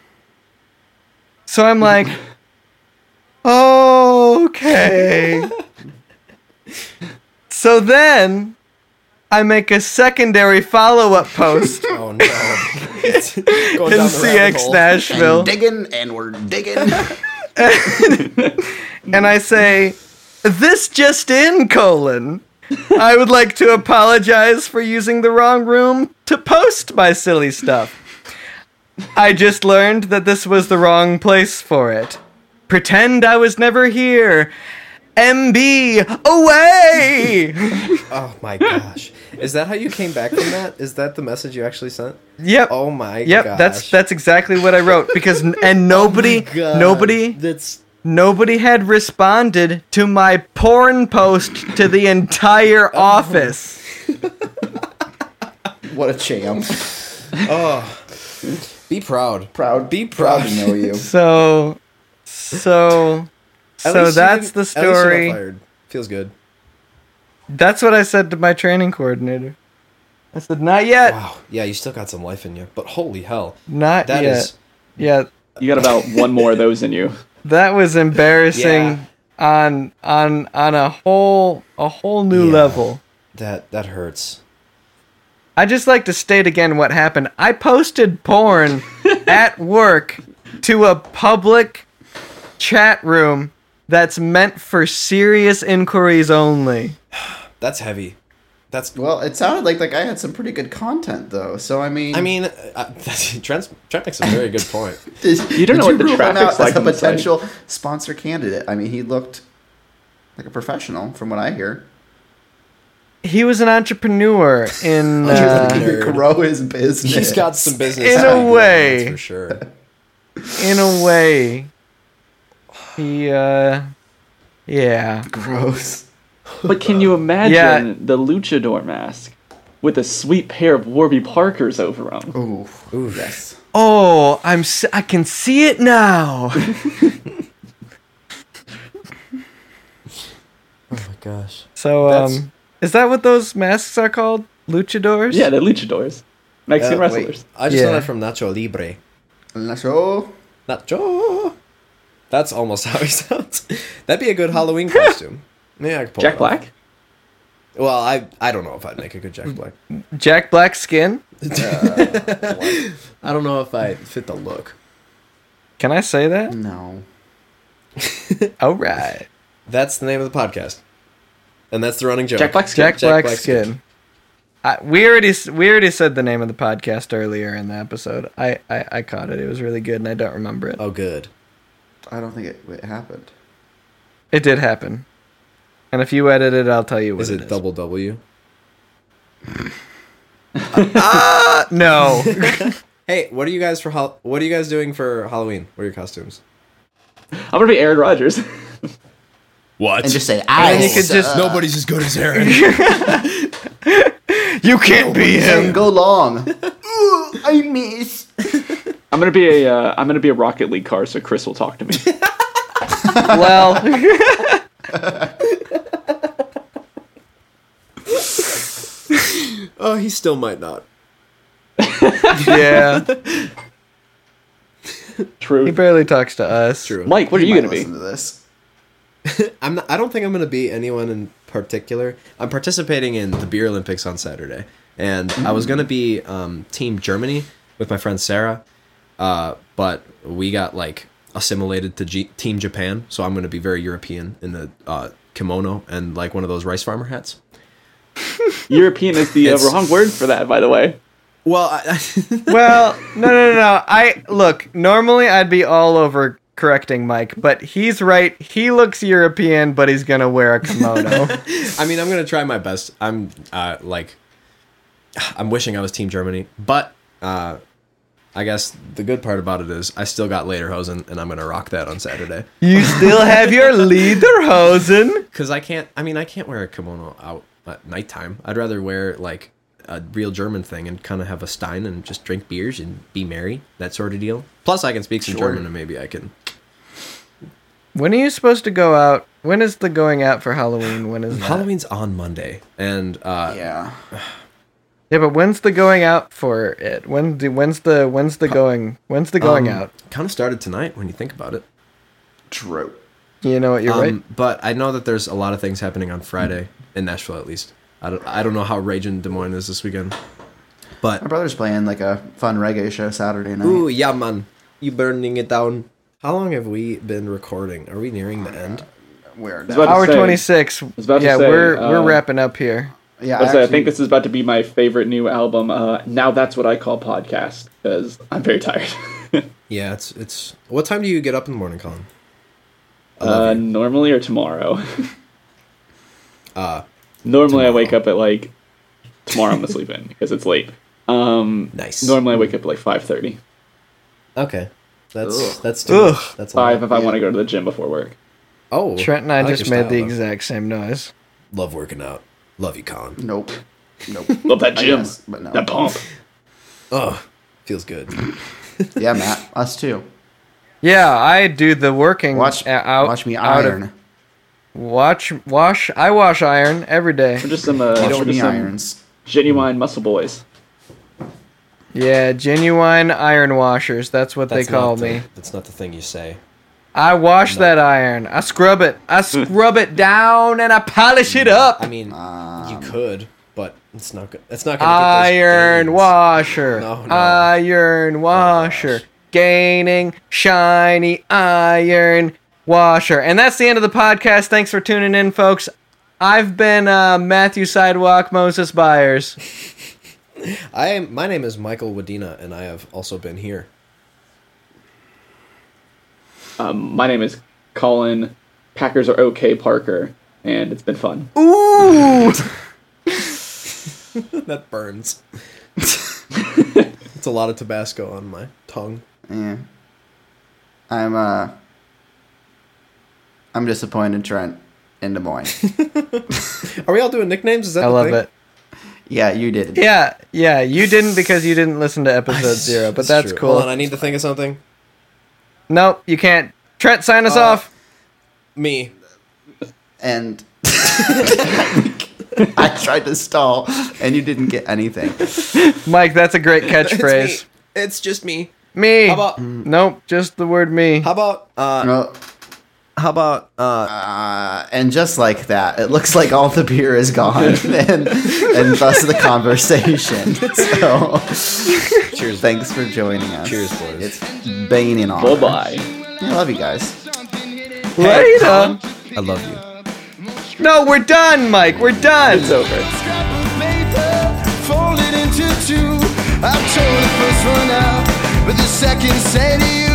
Speaker 1: So I'm like, okay. So then, I make a secondary follow-up post
Speaker 4: Oh no. Going
Speaker 1: in
Speaker 4: down the
Speaker 1: C
Speaker 4: rabbit
Speaker 1: X
Speaker 4: hole.
Speaker 1: Nashville,
Speaker 3: And digging, and we're digging.
Speaker 1: and I say, "This just in, colon. I would like to apologize for using the wrong room to post my silly stuff. I just learned that this was the wrong place for it. Pretend I was never here. M B, away!"
Speaker 4: Oh my gosh. Is that how you came back from that? Is that the message you actually sent?
Speaker 1: Yep.
Speaker 4: Oh my
Speaker 1: Yep,
Speaker 4: gosh.
Speaker 1: that's that's exactly what I wrote because and nobody
Speaker 4: God,
Speaker 1: nobody
Speaker 4: That's
Speaker 1: nobody had responded to my porn post to the entire office.
Speaker 3: What a champ.
Speaker 4: oh. Be proud.
Speaker 3: Proud.
Speaker 4: Be
Speaker 3: proud
Speaker 4: proud.
Speaker 3: to know you.
Speaker 1: So so
Speaker 4: At
Speaker 1: so
Speaker 4: least you
Speaker 1: that's
Speaker 4: didn't-
Speaker 1: the
Speaker 4: at least you're not
Speaker 1: story.
Speaker 4: fired. Feels good.
Speaker 1: That's what I said to my training coordinator. I said, "Not yet.
Speaker 4: Wow. Yeah, you still got some life in you. But holy hell.
Speaker 1: Not
Speaker 4: That
Speaker 1: yet."
Speaker 4: is
Speaker 1: Yeah,
Speaker 2: You got about one more of those in you.
Speaker 1: that was embarrassing on on on a whole a whole new
Speaker 4: Yeah.
Speaker 1: level.
Speaker 4: that that hurts.
Speaker 1: I just like to state again what happened. I posted porn at work to a public chat room that's meant for serious inquiries only.
Speaker 4: That's heavy. That's
Speaker 3: Well, it sounded like the guy had some pretty good content, though. So I mean,
Speaker 4: I mean, uh, Trent, Trent makes a very good point.
Speaker 3: did,
Speaker 2: You don't
Speaker 3: did
Speaker 2: know what the
Speaker 3: rule him
Speaker 2: traffic's
Speaker 3: out
Speaker 2: like
Speaker 3: as a
Speaker 2: on the site.
Speaker 3: potential sponsor candidate. I mean, he looked like a professional, from what I hear.
Speaker 1: He was an entrepreneur in
Speaker 3: He was
Speaker 1: uh,
Speaker 3: looking to
Speaker 4: nerd.
Speaker 3: grow his business.
Speaker 4: He's got some business.
Speaker 1: In a
Speaker 4: background,
Speaker 1: way.
Speaker 4: that's for sure.
Speaker 1: in a way. He uh yeah.
Speaker 3: gross.
Speaker 2: But can you imagine
Speaker 1: Yeah.
Speaker 2: the luchador mask with a sweet pair of Warby Parkers over them?
Speaker 3: Ooh,
Speaker 4: Ooh.
Speaker 3: yes.
Speaker 1: Oh, I'm s- I can see it now.
Speaker 4: Oh my gosh.
Speaker 1: So
Speaker 4: That's-
Speaker 1: um is that what those masks are called? Luchadors?
Speaker 2: Yeah, they're luchadors. Mexican
Speaker 4: Uh, wait.
Speaker 2: wrestlers.
Speaker 4: I just
Speaker 1: Yeah.
Speaker 4: know that from Nacho Libre.
Speaker 3: Nacho.
Speaker 4: Nacho. That's almost how he sounds. That'd be a good Halloween costume. Yeah, I could pull
Speaker 2: Jack
Speaker 4: it off.
Speaker 2: Black?
Speaker 4: Well, I I don't know if I'd make a good Jack Black.
Speaker 1: Jack Black skin?
Speaker 4: I don't know if I fit the look.
Speaker 1: Can I say that?
Speaker 3: No.
Speaker 1: All right.
Speaker 4: That's the name of the podcast, and that's the running joke.
Speaker 2: Jack Black skin.
Speaker 1: Jack,
Speaker 4: Jack
Speaker 1: Black,
Speaker 4: Black
Speaker 1: skin.
Speaker 4: skin.
Speaker 1: I, we already s- we already said the name of the podcast earlier in the episode. I, I, I caught it. It was really good, and I don't remember it.
Speaker 4: Oh, good.
Speaker 3: I don't think it, it happened.
Speaker 1: It did happen. And if you edit it, I'll tell you what
Speaker 4: Is
Speaker 1: it
Speaker 4: it
Speaker 1: is.
Speaker 4: double W?
Speaker 1: Uh, no.
Speaker 4: Hey, what are you guys for? Hol- what are you guys doing for Halloween? What are your costumes?
Speaker 2: I'm gonna be Aaron Rodgers.
Speaker 4: What?
Speaker 3: And just say,
Speaker 1: And
Speaker 3: I
Speaker 1: you could just
Speaker 4: Nobody's as good as Aaron.
Speaker 1: you can't be
Speaker 3: and
Speaker 1: him.
Speaker 3: go long. Ooh, I miss.
Speaker 2: I'm gonna be a uh, I'm gonna be a Rocket League car, so Chris will talk to me.
Speaker 1: Well,
Speaker 4: Oh, he still might not.
Speaker 1: yeah.
Speaker 2: True.
Speaker 1: He barely talks to us.
Speaker 4: True.
Speaker 2: Mike, what are
Speaker 3: He
Speaker 2: you
Speaker 3: might
Speaker 2: gonna be?
Speaker 3: listen to this.
Speaker 4: I'm not, I don't think I'm going to be anyone in particular. I'm participating in the Beer Olympics on Saturday, and I was going to be um, Team Germany with my friend Sarah, uh, but we got like assimilated to G- Team Japan, so I'm going to be very European in the uh, kimono and like one of those rice farmer hats.
Speaker 2: European is the uh,
Speaker 4: It's-
Speaker 2: wrong word for that, by the way.
Speaker 4: Well, I,
Speaker 1: Well, no, no, no, no. I look. Normally, I'd be all over correcting Mike, but he's right. He looks European, but he's gonna wear a kimono.
Speaker 4: I mean, I'm going to try my best. I'm uh, like, I'm wishing I was Team Germany, but uh, I guess the good part about it is I still got Lederhosen, and I'm going to rock that on Saturday.
Speaker 1: You still have your lederhosen.
Speaker 4: Because I can't, I mean, I can't wear a kimono out at nighttime. I'd rather wear, like, a real German thing and kind of have a stein and just drink beers and be merry, that sort of deal. Plus, I can speak some
Speaker 3: Sure.
Speaker 4: German and maybe I can...
Speaker 1: When are you supposed to go out? When is the going out for Halloween? When is that?
Speaker 4: Halloween's on Monday, and, uh...
Speaker 3: Yeah.
Speaker 1: Yeah, but when's the going out for it? When do, when's the when's the going when's the going
Speaker 4: um,
Speaker 1: out?
Speaker 4: kind of started tonight when you think about it.
Speaker 3: True.
Speaker 1: You know what? You're
Speaker 4: Um,
Speaker 1: right.
Speaker 4: But I know that there's a lot of things happening on Friday, in Nashville at least. I don't, I don't know how Raging Des Moines is this weekend. But
Speaker 3: My brother's playing like a fun reggae show Saturday night.
Speaker 4: ooh, yeah, man. You burning it down. How long have we been recording? Are we nearing the end?
Speaker 3: We're
Speaker 2: about to
Speaker 1: Hour
Speaker 2: say-
Speaker 1: twenty-six.
Speaker 2: was about to
Speaker 1: Yeah,
Speaker 2: say,
Speaker 1: we're
Speaker 2: uh,
Speaker 1: we're wrapping up here.
Speaker 3: yeah.
Speaker 2: I, say, I
Speaker 3: actually-
Speaker 2: think this is about to be my favorite new album. Uh, now that's what I call podcast because I'm very tired.
Speaker 4: Yeah, it's it's. What time do you get up in the morning, Colin? I love
Speaker 2: uh,
Speaker 4: you.
Speaker 2: normally or tomorrow.
Speaker 4: Uh,
Speaker 2: normally I
Speaker 4: tomorrow.
Speaker 2: wake up at like tomorrow. I'm gonna sleep in because it's late. Um,
Speaker 4: Nice.
Speaker 2: Normally I wake up at like five thirty.
Speaker 4: okay, that's
Speaker 3: Ugh.
Speaker 4: that's too
Speaker 1: Ugh.
Speaker 4: much. That's a
Speaker 2: Five
Speaker 4: lot.
Speaker 2: if I want to go to the gym before work.
Speaker 4: Oh,
Speaker 1: Trent and I,
Speaker 4: like
Speaker 1: just
Speaker 4: your
Speaker 1: made the
Speaker 4: style, though.
Speaker 1: exact same noise.
Speaker 4: Love working out. Love you, Colin.
Speaker 3: Nope. Nope.
Speaker 2: Love that
Speaker 3: I
Speaker 2: gym.
Speaker 3: guess, but no.
Speaker 2: That pump.
Speaker 4: Oh, feels good.
Speaker 3: Yeah, Matt. Us too.
Speaker 1: Yeah, I do the working.
Speaker 3: Watch.
Speaker 1: uh, out,
Speaker 3: watch me
Speaker 1: out of-
Speaker 3: iron.
Speaker 1: watch, wash. I wash iron every day.
Speaker 2: We're just some, uh,
Speaker 3: Watch
Speaker 2: we're
Speaker 3: me
Speaker 2: just some
Speaker 3: irons.
Speaker 2: genuine muscle boys.
Speaker 1: Yeah, genuine iron washers. That's what
Speaker 4: That's
Speaker 1: they call
Speaker 4: not the-
Speaker 1: me.
Speaker 4: That's not the thing you say.
Speaker 1: I wash
Speaker 4: No.
Speaker 1: that iron. I scrub it. I scrub it down and I polish it up.
Speaker 4: I mean,
Speaker 3: Um,
Speaker 4: you could, but it's not good. It's not gonna get those
Speaker 1: Iron
Speaker 4: gains.
Speaker 1: washer.
Speaker 4: No, no.
Speaker 1: Iron washer.
Speaker 4: gosh.
Speaker 1: Gaining shiny iron washer. And that's the end of the podcast. Thanks for tuning in, folks. I've been uh, Matthew Sidewalk Moses Byers.
Speaker 4: I am. My name is Michael Wadena, and I have also been here.
Speaker 2: Um, my name is Colin. Packers are okay, Parker, and it's been fun.
Speaker 1: Ooh!
Speaker 4: That burns. It's a lot of Tabasco on my tongue.
Speaker 3: Yeah. I'm uh. I'm disappointed, Trent, in Des Moines.
Speaker 4: Are we all doing nicknames? Is that
Speaker 1: I
Speaker 4: the
Speaker 1: love
Speaker 4: thing?
Speaker 1: it.
Speaker 3: Yeah, you did.
Speaker 1: Yeah, yeah. You didn't because you didn't listen to episode zero, but that's
Speaker 4: true.
Speaker 1: cool.
Speaker 4: Hold on, I need to think of something.
Speaker 1: Nope, you can't. Trent, sign us
Speaker 4: Uh,
Speaker 1: off.
Speaker 4: Me.
Speaker 3: And I tried to stall, and you didn't get anything.
Speaker 1: Mike, that's a great
Speaker 4: It's
Speaker 1: catchphrase.
Speaker 4: me. It's just me.
Speaker 1: Me.
Speaker 4: How about?
Speaker 1: Nope, just the word me.
Speaker 4: How about? Uh,
Speaker 3: Well,
Speaker 4: how about? Uh,
Speaker 3: uh, and just like that, it looks like all the beer is gone, and and thus the conversation. So,
Speaker 4: cheers.
Speaker 3: thanks for joining us.
Speaker 4: Cheers, boys.
Speaker 3: It's been an honor.
Speaker 2: Bye bye.
Speaker 3: I love you guys.
Speaker 1: Later.
Speaker 4: I love you.
Speaker 1: No, we're done, Mike. We're done.
Speaker 2: It's over.
Speaker 6: Scrap of paper, folded into two. I tore the first one out, but the second said to you.